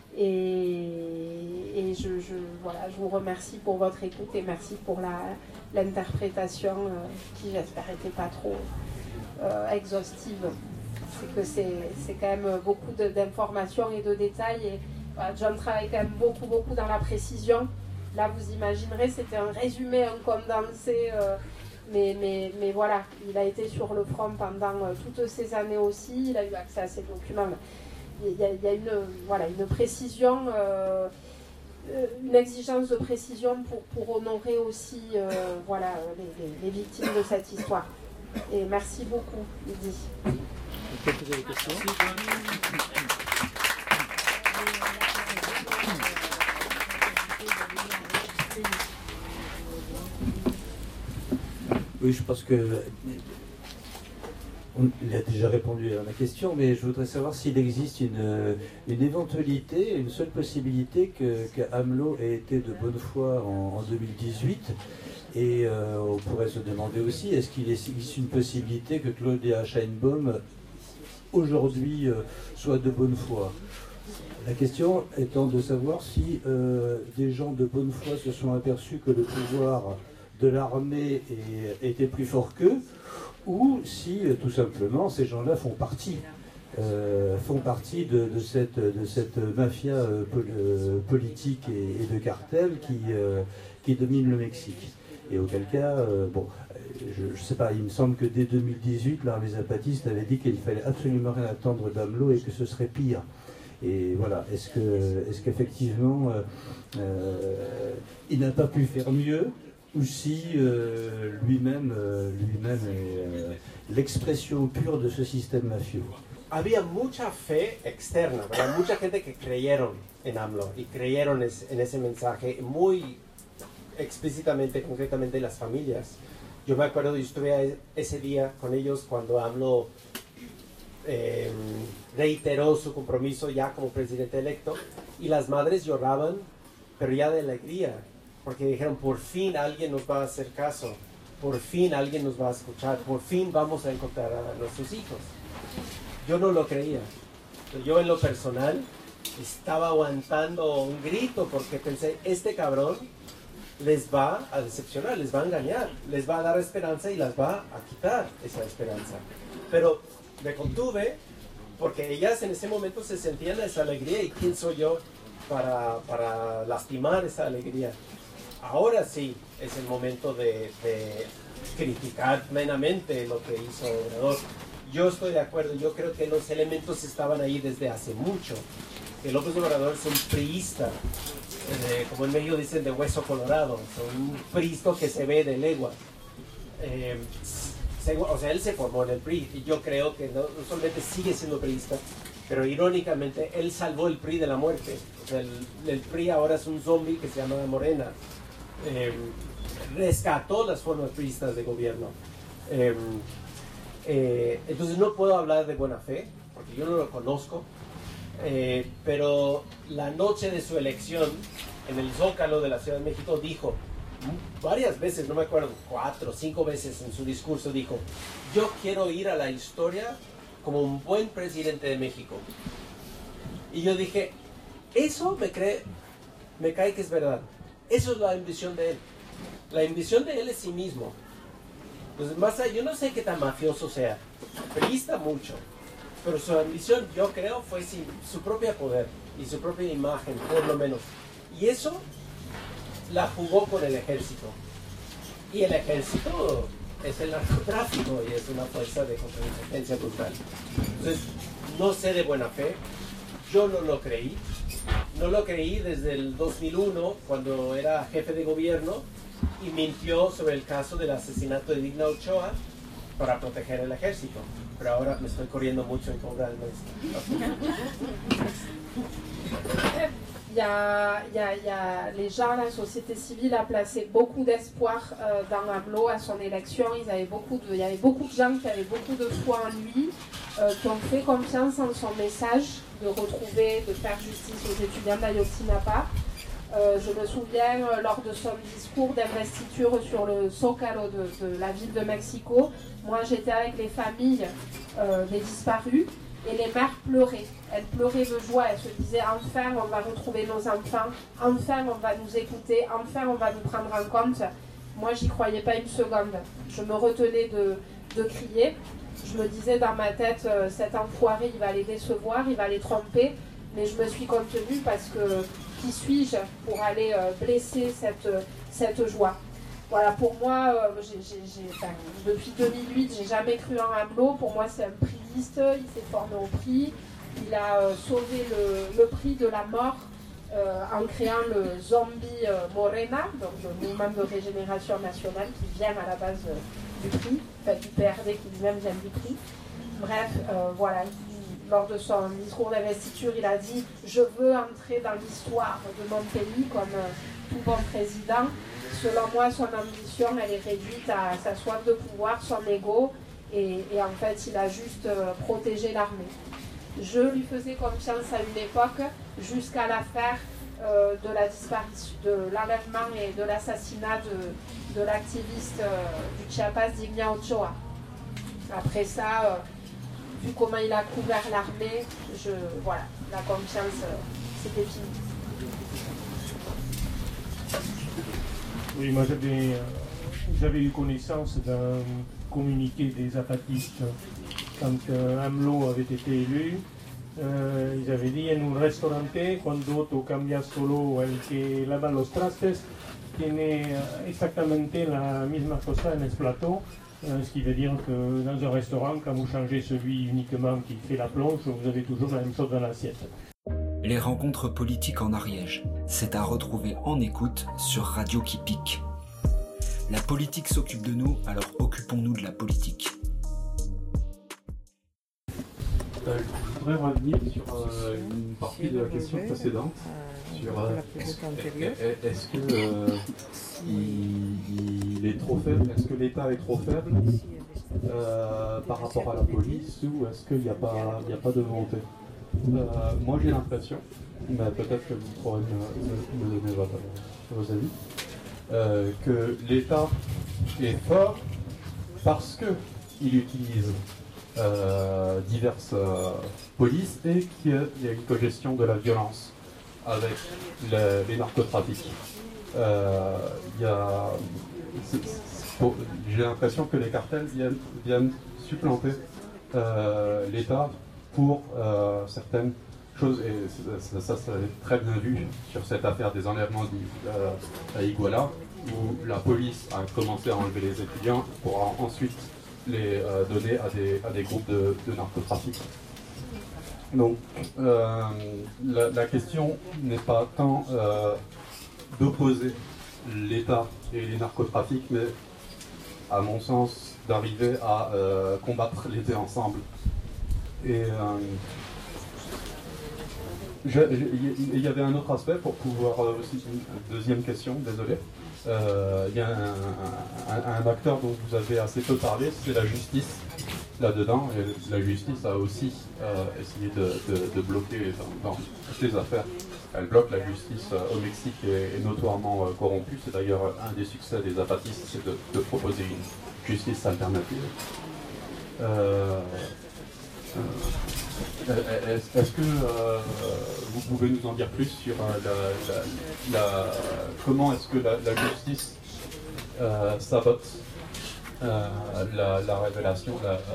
Et, et je, je, voilà, je vous remercie pour votre écoute et merci pour l'interprétation euh, qui, j'espère, n'était pas trop euh, exhaustive. C'est que c'est quand même beaucoup d'informations et de détails. Et voilà, John travaille quand même beaucoup, beaucoup dans la précision. Là, vous imaginerez, c'était un résumé, un condensé. Euh, mais, mais, mais voilà, il a été sur le front pendant euh, toutes ces années aussi. Il a eu accès à ces documents. Il y a, il y a une, voilà, une précision, euh, une exigence de précision pour, pour honorer aussi euh, voilà, les, les, les victimes de cette histoire. Et merci beaucoup, Lydie. Vous pouvez poser des questions. Oui, je pense que on, il a déjà répondu à ma question, mais je voudrais savoir s'il existe une, une éventualité, une seule possibilité que, que AMLO ait été de bonne foi en, en deux mille dix-huit. Et euh, on pourrait se demander aussi, est-ce qu'il existe une possibilité que Claudia Sheinbaum aujourd'hui euh, soit de bonne foi? La question étant de savoir si euh, des gens de bonne foi se sont aperçus que le pouvoir de l'armée était plus fort qu'eux, ou si euh, tout simplement ces gens-là font partie, euh, font partie de, de, cette, de cette mafia euh, pol euh, politique et, et de cartel qui, euh, qui domine le Mexique. Et auquel cas, euh, bon, je ne sais pas, il me semble que dès deux mille dix-huit, l'armée zapatiste avait dit qu'il fallait absolument rien attendre d'AMLO et que ce serait pire. Et voilà, est-ce que, est-ce qu'effectivement, euh, euh, il n'a pas pu faire mieux, ou si euh, lui-même euh, lui-même est euh, l'expression pure de ce système mafieux? Había mucha fe externa, ¿verdad? Mucha gente que creyeron en AMLO y creyeron es, en ese mensaje muy explícitamente, concretamente las familias. Yo me acuerdo, yo estuve ese día con ellos cuando AMLO eh, reiteró su compromiso ya como presidente electo, y las madres lloraban, pero ya de alegría, porque dijeron, por fin alguien nos va a hacer caso, por fin alguien nos va a escuchar, por fin vamos a encontrar a nuestros hijos. Yo no lo creía. Yo en lo personal estaba aguantando un grito porque pensé, este cabrón les va a decepcionar, les va a engañar, les va a dar esperanza y las va a quitar esa esperanza. Pero me contuve porque ellas en ese momento se sentían esa alegría, y quién soy yo para, para lastimar esa alegría. Ahora sí es el momento de, de criticar plenamente lo que hizo Obrador. Yo estoy de acuerdo, yo creo que los elementos estaban ahí desde hace mucho. Que López Obrador es un priista, eh, como en México dicen, de hueso colorado, un priista que se ve de leguas. Eh, se, o sea, él se formó en el P R I, y yo creo que no, no solamente sigue siendo priista, pero irónicamente él salvó el P R I de la muerte. O sea, el, el P R I ahora es un zombie que se llama Morena. Eh, rescató las formas priistas de gobierno. Eh, eh, entonces no puedo hablar de buena fe, porque yo no lo conozco. Eh, pero la noche de su elección en el Zócalo de la Ciudad de México dijo varias veces, no me acuerdo, cuatro o cinco veces en su discurso, dijo: yo quiero ir a la historia como un buen presidente de México. Y yo dije, eso me, cree, me cae que es verdad. Eso es la ambición de él. La ambición de él es sí mismo. Pues más allá, yo no sé qué tan mafioso sea, priista mucho, pero su ambición, yo creo, fue sin, su propio poder y su propia imagen, por lo menos. Y eso la jugó con el ejército. Y el ejército es el narcotráfico y es una fuerza de contrainteligencia brutal. Entonces, no sé de buena fe, yo no lo creí. No lo creí desde el dos mil uno, cuando era jefe de gobierno, y mintió sobre el caso del asesinato de Digna Ochoa para proteger al ejército. Pero ahora me estoy corriendo mucho en contra del maestro. Il y a, il y a, il y a les gens, la société civile a placé beaucoup d'espoir euh, dans AMLO à son élection. Ils avaient beaucoup de, il y avait beaucoup de gens qui avaient beaucoup de foi en lui, euh, qui ont fait confiance en son message de retrouver, de faire justice aux étudiants d'Ayotzinapa. Euh, je me souviens euh, lors de son discours d'investiture sur le Zócalo de, de la ville de Mexico, moi j'étais avec les familles euh, des disparus et les mères pleuraient. Elles pleuraient de joie, elles se disaient enfin on va retrouver nos enfants, enfin on va nous écouter, enfin on va nous prendre en compte. Moi j'y croyais pas une seconde, je me retenais de, de crier. Je me disais dans ma tête, euh, cet enfoiré il va les décevoir, il va les tromper, mais je me suis contenue parce que qui suis-je pour aller euh, blesser cette, cette joie. Voilà, pour moi, euh, j'ai, j'ai, j'ai, enfin, depuis deux mille huit, j'ai jamais cru en AMLO. Pour moi, c'est un priiste, il s'est formé au prix, il a euh, sauvé le, le prix de la mort euh, en créant le Zombie euh, Morena, donc le mouvement de régénération nationale qui vient à la base euh, du prix, enfin du P R D qui lui-même vient du prix. Bref, euh, voilà. Lors de son discours d'investiture, il a dit « Je veux entrer dans l'histoire de mon pays comme euh, tout bon président ». Selon moi, son ambition, elle est réduite à sa soif de pouvoir, son ego, et, et en fait, il a juste euh, protégé l'armée. Je lui faisais confiance à une époque, jusqu'à l'affaire euh, de la disparition, de l'enlèvement et de l'assassinat de, de l'activiste euh, du Chiapas, Digna Ochoa. Après ça, euh, vu comment il a couvert l'armée, je, voilà, la confiance, euh, c'était fini. Oui, moi j'avais, euh, j'avais eu connaissance d'un communiqué des zapatistes quand euh, AMLO avait été élu. Euh, ils avaient dit en un restaurante, cuando tú cambias solo el que lava los trastes, tiene exactamente la misma cosa en el plateau. Euh, ce qui veut dire que dans un restaurant, quand vous changez celui uniquement qui fait la plonge, vous avez toujours la même chose dans l'assiette. Les rencontres politiques en Ariège, c'est à retrouver en écoute sur Radio qui pique. La politique s'occupe de nous, alors occupons-nous de la politique. Euh, je voudrais revenir sur euh, une partie de la question précédente. Sur, euh, est-ce, est-ce que euh, il, il est trop faible, est-ce que l'État est trop faible euh, par rapport à la police, ou est-ce qu'il n'y a pas, il n'y a pas de volonté? euh, Moi j'ai l'impression, mais peut-être que vous pourrez me, me donner votre, vos avis, euh, que l'État est fort parce qu'il utilise euh, diverses euh, polices et qu'il y a une cogestion de la violence avec les, les narcotrafics. Euh, y a, c'est, c'est, pour, j'ai l'impression que les cartels viennent, viennent supplanter euh, l'État pour euh, certaines choses, et ça, ça, ça est très bien vu sur cette affaire des enlèvements euh, à Iguala, où la police a commencé à enlever les étudiants pour ensuite les euh, donner à des, à des groupes de, de narcotrafic. Donc, euh, la, la question n'est pas tant euh, d'opposer l'État et les narcotrafics, mais, à mon sens, d'arriver à euh, combattre les deux ensemble. Et euh, il y avait un autre aspect pour pouvoir euh, aussi une deuxième question, désolé. Il euh, y a un, un, un acteur dont vous avez assez peu parlé, c'est la justice. Là-dedans, et la justice a aussi euh, essayé de, de, de bloquer dans, dans toutes les affaires. Elle bloque la justice euh, au Mexique est, est notoirement euh, corrompue. C'est d'ailleurs un des succès des zapatistes, c'est de, de proposer une justice alternative. Euh, euh, est-ce, est-ce que euh, vous pouvez nous en dire plus sur euh, la, la, la, comment est-ce que la, la justice euh, sabote euh, la, la révélation,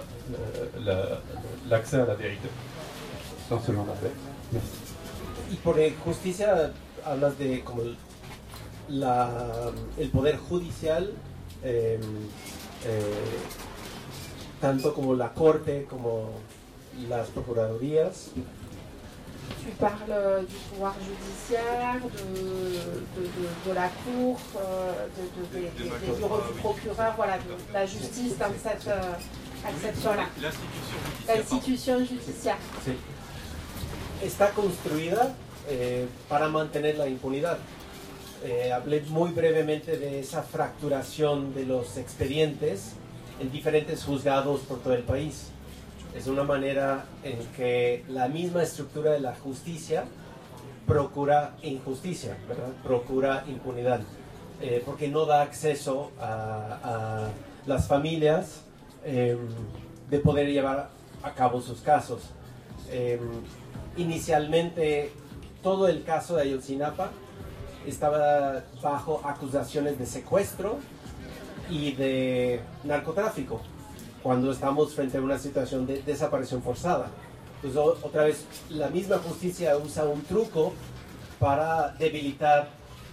l'accès la, la, à la vérité. Dans ce genre d'affaires. Merci. Y por justicia hablas de como la, el poder judicial, eh, eh, tanto como la corte como las procuradurías. Tu parles du pouvoir judiciaire, de, de, de, de la cour, de, de, de, de, des bureaux du procureur, voilà, de la justice dans cette euh, acception-là. L'institution judiciaire. Sí. Está construida eh, para mantener la impunidad. Eh, hablé muy brevemente de esa fracturación de los expedientes en diferentes juzgados por todo el país. Es una manera en que la misma estructura de la justicia procura injusticia, ¿verdad? Procura impunidad, eh, porque no da acceso a, a las familias eh, de poder llevar a cabo sus casos. Eh, inicialmente, todo el caso de Ayotzinapa estaba bajo acusaciones de secuestro y de narcotráfico, cuando estamos frente a una situación de desaparición forzada. Entonces, otra vez, la misma justicia usa un truco para debilitar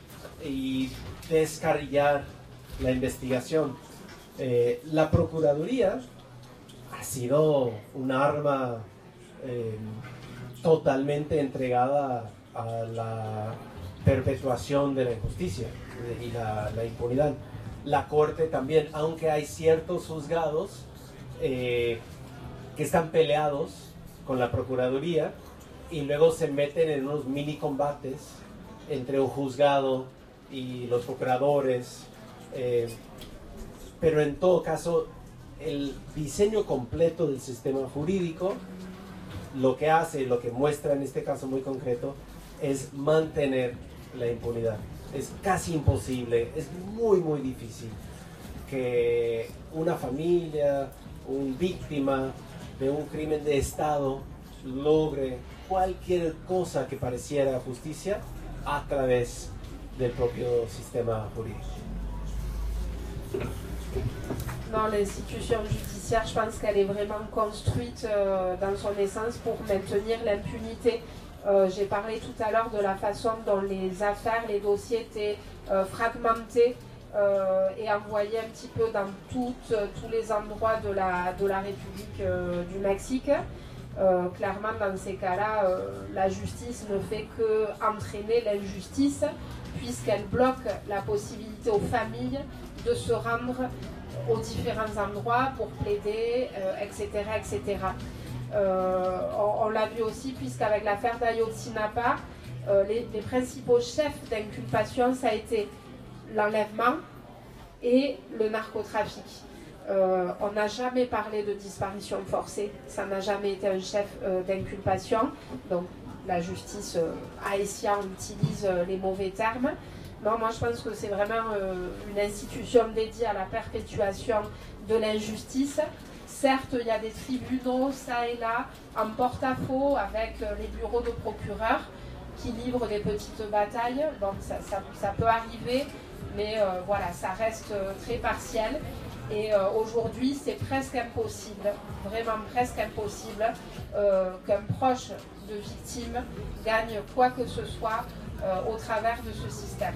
y descarrilar la investigación. Eh, la Procuraduría ha sido un arma eh, totalmente entregada a la perpetuación de la injusticia y la, la impunidad. La Corte también, aunque hay ciertos juzgados eh, que están peleados con la Procuraduría y luego se meten en unos mini combates entre un juzgado y los procuradores, eh, pero en todo caso el diseño completo del sistema jurídico lo que hace, lo que muestra en este caso muy concreto, es mantener la impunidad. Es casi imposible, es muy muy difícil que una familia, una víctima de un crimen de Estado logre cualquier cosa que pareciera justicia a través del propio sistema jurídico. Non, l'institution judiciaire, je pense qu'elle est vraiment construite euh, dans son essence pour maintenir l'impunité. Euh, J'ai parlé tout à l'heure de la façon dont les affaires, les dossiers étaient euh, fragmentés euh, et envoyés un petit peu dans toutes, tous les endroits de la, de la République euh, du Mexique. Euh, clairement, dans ces cas-là, euh, la justice ne fait qu'entraîner l'injustice puisqu'elle bloque la possibilité aux familles de se rendre aux différents endroits pour plaider, euh, et cetera, et cetera. Euh, on on l'a vu aussi puisqu'avec l'affaire d'Ayotzinapa, euh, les, les principaux chefs d'inculpation, ça a été l'enlèvement et le narcotrafic. Euh, on n'a jamais parlé de disparition forcée, ça n'a jamais été un chef euh, d'inculpation, donc la justice euh, haïtienne utilise euh, les mauvais termes. Non, moi je pense que c'est vraiment euh, une institution dédiée à la perpétuation de l'injustice. Certes, il y a des tribunaux, ça et là, en porte-à-faux avec euh, les bureaux de procureurs qui livrent des petites batailles. Donc ça, ça, ça peut arriver, mais euh, voilà, ça reste euh, très partiel. Et euh, aujourd'hui, c'est presque impossible, vraiment presque impossible, euh, qu'un proche de victime gagne quoi que ce soit euh, au travers de ce système.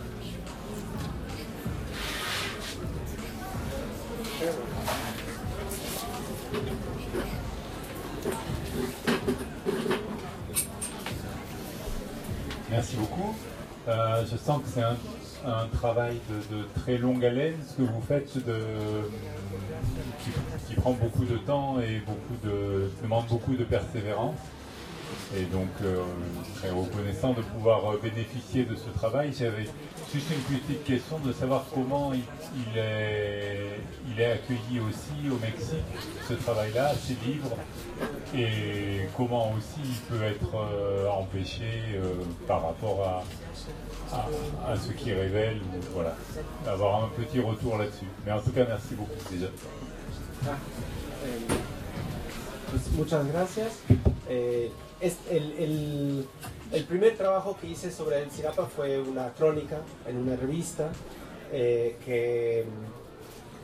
Merci beaucoup. Euh, je sens que c'est un, un travail de, de très longue haleine, ce que vous faites, de, qui, qui prend beaucoup de temps et beaucoup de, demande beaucoup de persévérance. Et donc, euh, très reconnaissant de pouvoir bénéficier de ce travail. J'avais juste une petite question de savoir comment il, il, est, il est accueilli aussi au Mexique, ce travail-là, ces livres, et comment aussi il peut être euh, empêché euh, par rapport à, à, à ce qu'il révèle, ou, voilà, avoir un petit retour là-dessus. Mais en tout cas, merci beaucoup déjà. Ah, eh, pues muchas gracias. Eh, es el, el, el primer trabajo que hice sobre Ayotzinapa fue una crónica en una revista eh, que se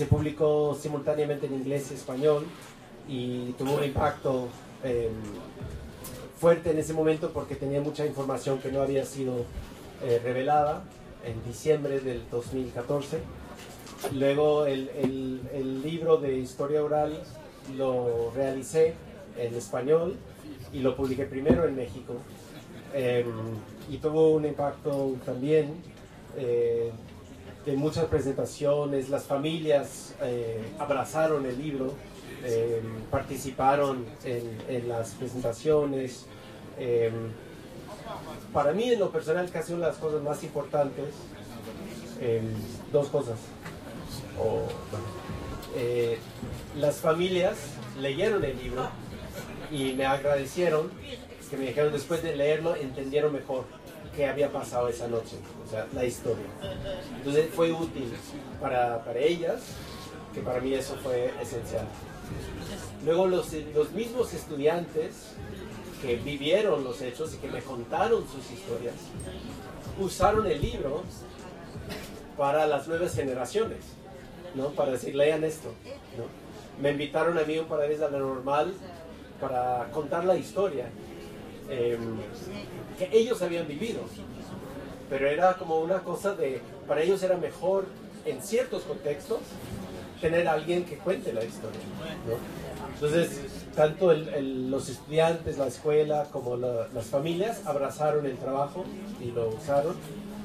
se publicó simultáneamente en inglés y español y tuvo un impacto eh, fuerte en ese momento porque tenía mucha información que no había sido eh, revelada en diciembre del dos mil catorce. Luego el, el, el libro de historia oral lo realicé en español y lo publiqué primero en México. Eh, y tuvo un impacto también eh, de muchas presentaciones. Las familias eh, abrazaron el libro, eh, participaron en, en las presentaciones. Eh, para mí, en lo personal, casi una de las cosas más importantes, eh, dos cosas. O, eh, las familias leyeron el libro y me agradecieron, que me dijeron después de leerlo entendieron mejor qué había pasado esa noche, o sea, la historia. Entonces fue útil para, para ellas, que para mí eso fue esencial. Luego los, los mismos estudiantes que vivieron los hechos y que me contaron sus historias, usaron el libro para las nuevas generaciones, ¿no? Para decir, lean esto, ¿no? Me invitaron a mí un par de veces a la normal para contar la historia eh, que ellos habían vivido, pero era como una cosa de, para ellos era mejor en ciertos contextos tener a alguien que cuente la historia, ¿no? Entonces tanto el, el, los estudiantes, la escuela como la, las familias abrazaron el trabajo y lo usaron.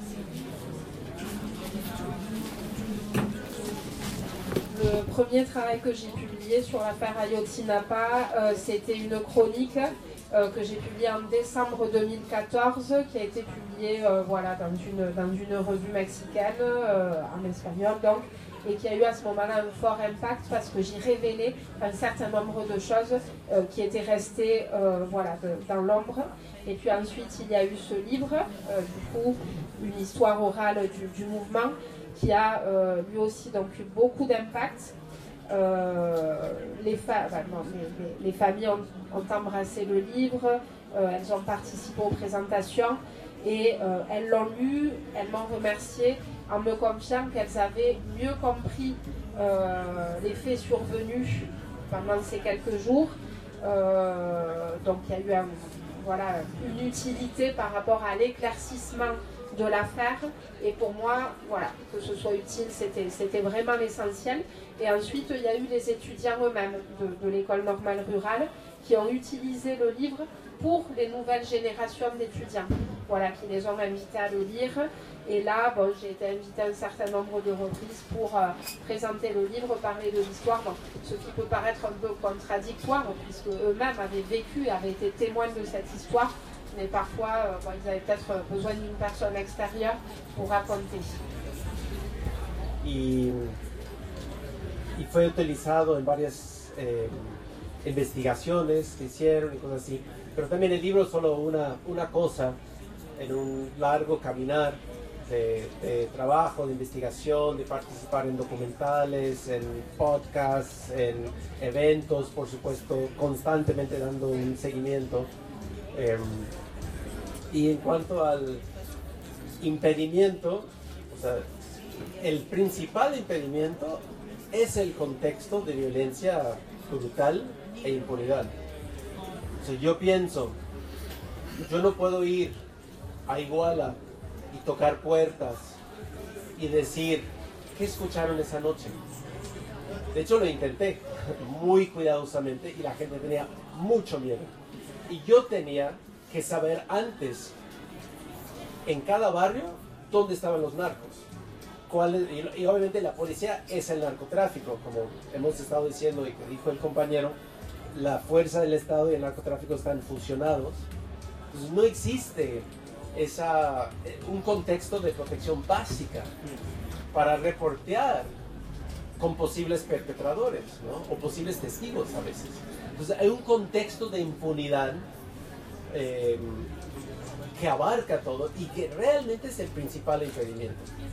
Le premier travail que j'ai publié sur l'affaire Ayotzinapa, euh, c'était une chronique euh, que j'ai publiée en décembre deux mille quatorze, qui a été publiée euh, voilà, dans, une, dans une revue mexicaine, euh, en espagnol donc, et qui a eu à ce moment-là un fort impact parce que j'y révélais un certain nombre de choses euh, qui étaient restées euh, voilà, de, dans l'ombre. Et puis ensuite, il y a eu ce livre, euh, du coup, une histoire orale du, du mouvement, qui a euh, lui aussi donc eu beaucoup d'impact. Euh, les, fa bah, non, les, les, les familles ont, ont embrassé le livre, euh, elles ont participé aux présentations et euh, elles l'ont lu, elles m'ont remercié en me confiant qu'elles avaient mieux compris euh, les faits survenus pendant ces quelques jours. Euh, donc il y a eu un, voilà, une utilité par rapport à l'éclaircissement de l'affaire, et pour moi, voilà, que ce soit utile, c'était c'était vraiment l'essentiel. Et ensuite, il y a eu les étudiants eux-mêmes de, de l'école normale rurale qui ont utilisé le livre pour les nouvelles générations d'étudiants, voilà, qui les ont invités à le lire. Et là, bon, j'ai été invitée un certain nombre de reprises pour euh, présenter le livre, parler de l'histoire, bon, ce qui peut paraître un peu contradictoire, puisque eux-mêmes avaient vécu, avaient été témoins de cette histoire. Mais parfois, euh, bon, ils avaient peut-être besoin d'une personne extérieure pour raconter. Y, y fue utilizado en varias eh, investigaciones que hicieron y cosas así. Pero también el libro es solo una, una cosa en un largo caminar de, de trabajo, de investigación, de participar en documentales, en podcasts, en eventos, por supuesto, constantemente dando un seguimiento. Eh, y en cuanto al impedimento, o sea, el principal impedimento es el contexto de violencia brutal e impunidad. O sea, yo pienso, yo no puedo ir a Iguala y tocar puertas y decir, ¿qué escucharon esa noche? De hecho lo intenté muy cuidadosamente y la gente tenía mucho miedo. Y yo tenía que saber antes, en cada barrio, dónde estaban los narcos. Cuál es, y, y obviamente la policía es el narcotráfico, como hemos estado diciendo y que dijo el compañero, la fuerza del Estado y el narcotráfico están fusionados. Entonces no existe esa, un contexto de protección básica para reportear con posibles perpetradores, ¿no? O posibles testigos a veces. Entonces hay un contexto de impunidad eh, que abarca todo y que realmente es el principal impedimento.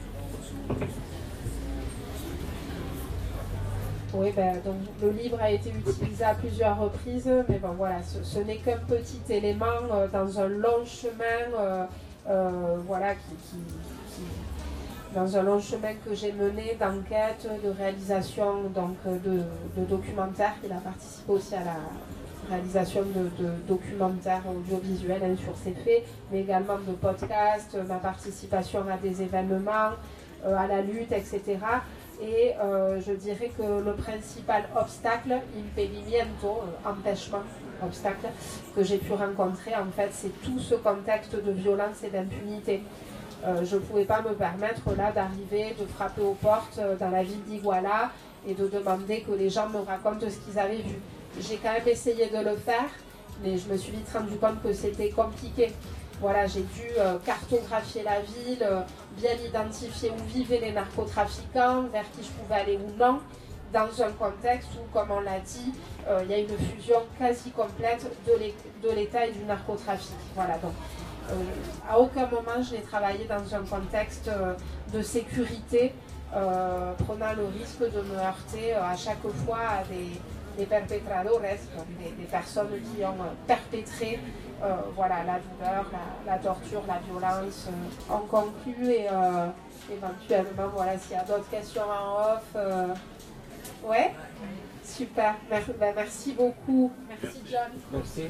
Oui, ben, donc, le livre a été utilisé à plusieurs reprises, mais bon voilà, ce, ce n'est qu'un petit élément euh, dans un long chemin euh, euh, voilà, qui, qui, qui, dans un long chemin que j'ai mené d'enquête, de réalisation donc, de, de documentaires. Il a participé aussi à la réalisation de, de documentaires audiovisuels hein, sur ces faits, mais également de podcasts, ma participation à des événements, euh, à la lutte, et cetera. Et euh, je dirais que le principal obstacle, impedimento, euh, empêchement, obstacle, que j'ai pu rencontrer, en fait, c'est tout ce contexte de violence et d'impunité. Euh, je ne pouvais pas me permettre là d'arriver, de frapper aux portes euh, dans la ville d'Iguala et de demander que les gens me racontent ce qu'ils avaient vu. J'ai quand même essayé de le faire, mais je me suis vite rendu compte que c'était compliqué. Voilà, j'ai dû euh, cartographier la ville, euh, bien identifier où vivaient les narcotrafiquants, vers qui je pouvais aller ou non, dans un contexte où, comme on l'a dit, euh, il y a une fusion quasi complète de l'État et du narcotrafic. Voilà, donc euh, à aucun moment je n'ai travaillé dans un contexte euh, de sécurité, euh, prenant le risque de me heurter euh, à chaque fois à des... des perpetradores, donc des, des personnes qui ont euh, perpétré euh, voilà, la douleur, la, la torture, la violence. Euh, on conclut et euh, éventuellement, voilà, s'il y a d'autres questions en off. Euh... Ouais, super. Mer ben, merci beaucoup. Merci John. Merci.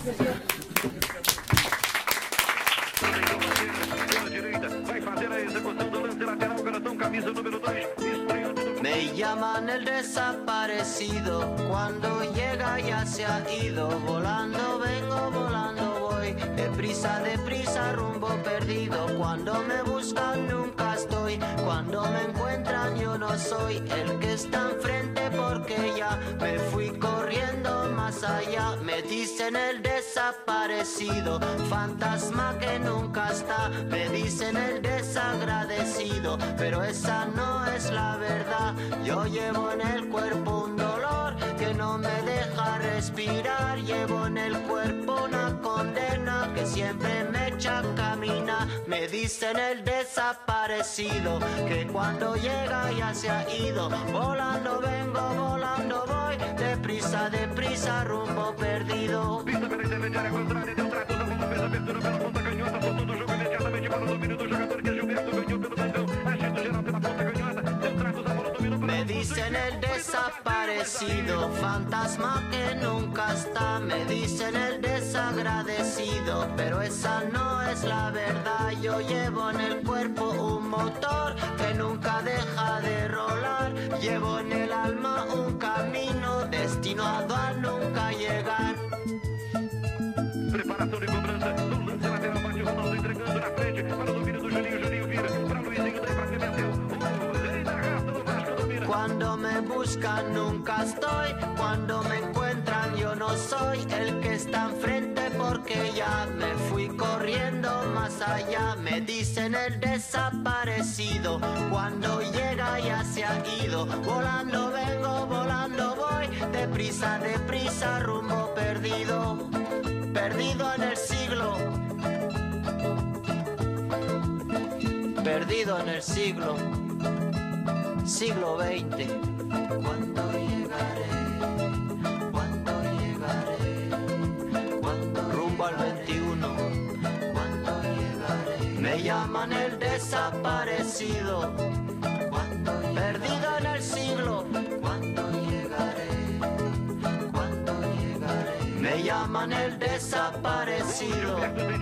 Me llaman el desaparecido, cuando llega ya se ha ido, volando vengo, volando voy, deprisa, deprisa, rumbo perdido, cuando me buscan nunca estoy, cuando me encuentran yo no soy el que está enfrente porque ya me fui corriendo más allá, me dicen el desaparecido, fantasma que nunca está, me dicen el desagradecido, pero esa no es la verdad. Yo llevo en el cuerpo un dolor que no me deja respirar. Llevo en el cuerpo una condena que siempre me echa a caminar. Me dicen el desaparecido, que cuando llega ya se ha ido. Volando vengo, volando voy, deprisa, deprisa, rumbo perdido. Vista pela intermediária contrária, deu trato, da bola pesa, abertura pela ponta canhota, soltou do jogo imediatamente para o domínio do jogador que é Gilberto, ganhou pelo Mengão, agindo geral pela ponta canhota, deu trato, da bola dominou. Me dicen el desaparecido, fantasma que nunca está. Me dicen el desagradecido, pero esa no es la verdad. Yo llevo en el cuerpo un motor que nunca deja de rolar. Llevo en el alma un camino destinado a nunca llegar. Preparação de cobrança, no lance lateral, bate o Ronaldo entregando na frente para o domínio do Juninho. Juninho vira para Luizinho, daí para Pimentel. Cuando me buscan nunca estoy, cuando me encuentran yo no soy el que está enfrente porque ya me fui corriendo más allá. Me dicen el desaparecido, cuando llega ya se ha ido. Volando vengo, volando voy, deprisa, deprisa, rumbo perdido, perdido en el siglo, perdido en el siglo. Siglo veinte. ¿Cuándo llegaré? ¿Cuándo llegaré? ¿Cuándo rumbo al veintiuno? ¿Cuándo llegaré? Me llaman el desaparecido. ¿Cuándo llegaré? Perdido en el siglo. ¿Cuándo llegaré? ¿Cuándo llegaré? Me llaman el desaparecido.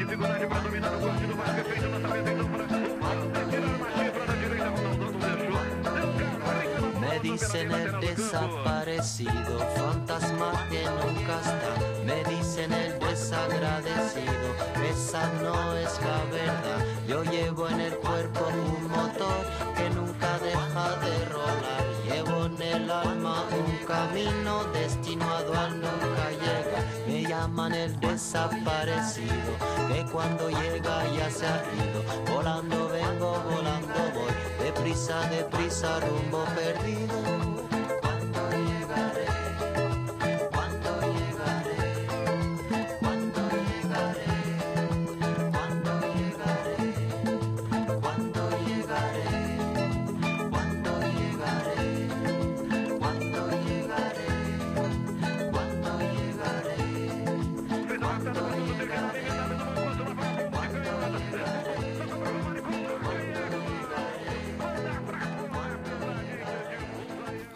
Me dicen el desaparecido, fantasma que nunca está. Me dicen el desagradecido, esa no es la verdad. Yo llevo en el cuerpo un motor que nunca deja de rolar. Llevo en el alma un camino destinado a nunca llegar. Me llaman el desaparecido, que cuando llega ya se ha ido. Volando vengo, volando voy, deprisa, deprisa, rumbo perdido. ¿Cuándo llegaré? ¿Cuándo llegaré? ¿Cuándo llegaré? ¿Cuándo llegaré? ¿Cuándo llegaré? ¿Cuándo llegaré? ¿Cuándo llegaré? ¿Cuándo llegaré? ¿Cuándo llegaré?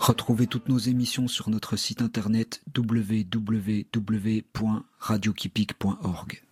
Retrouvez toutes nos émissions sur notre site internet w w w point radio qui pique point org.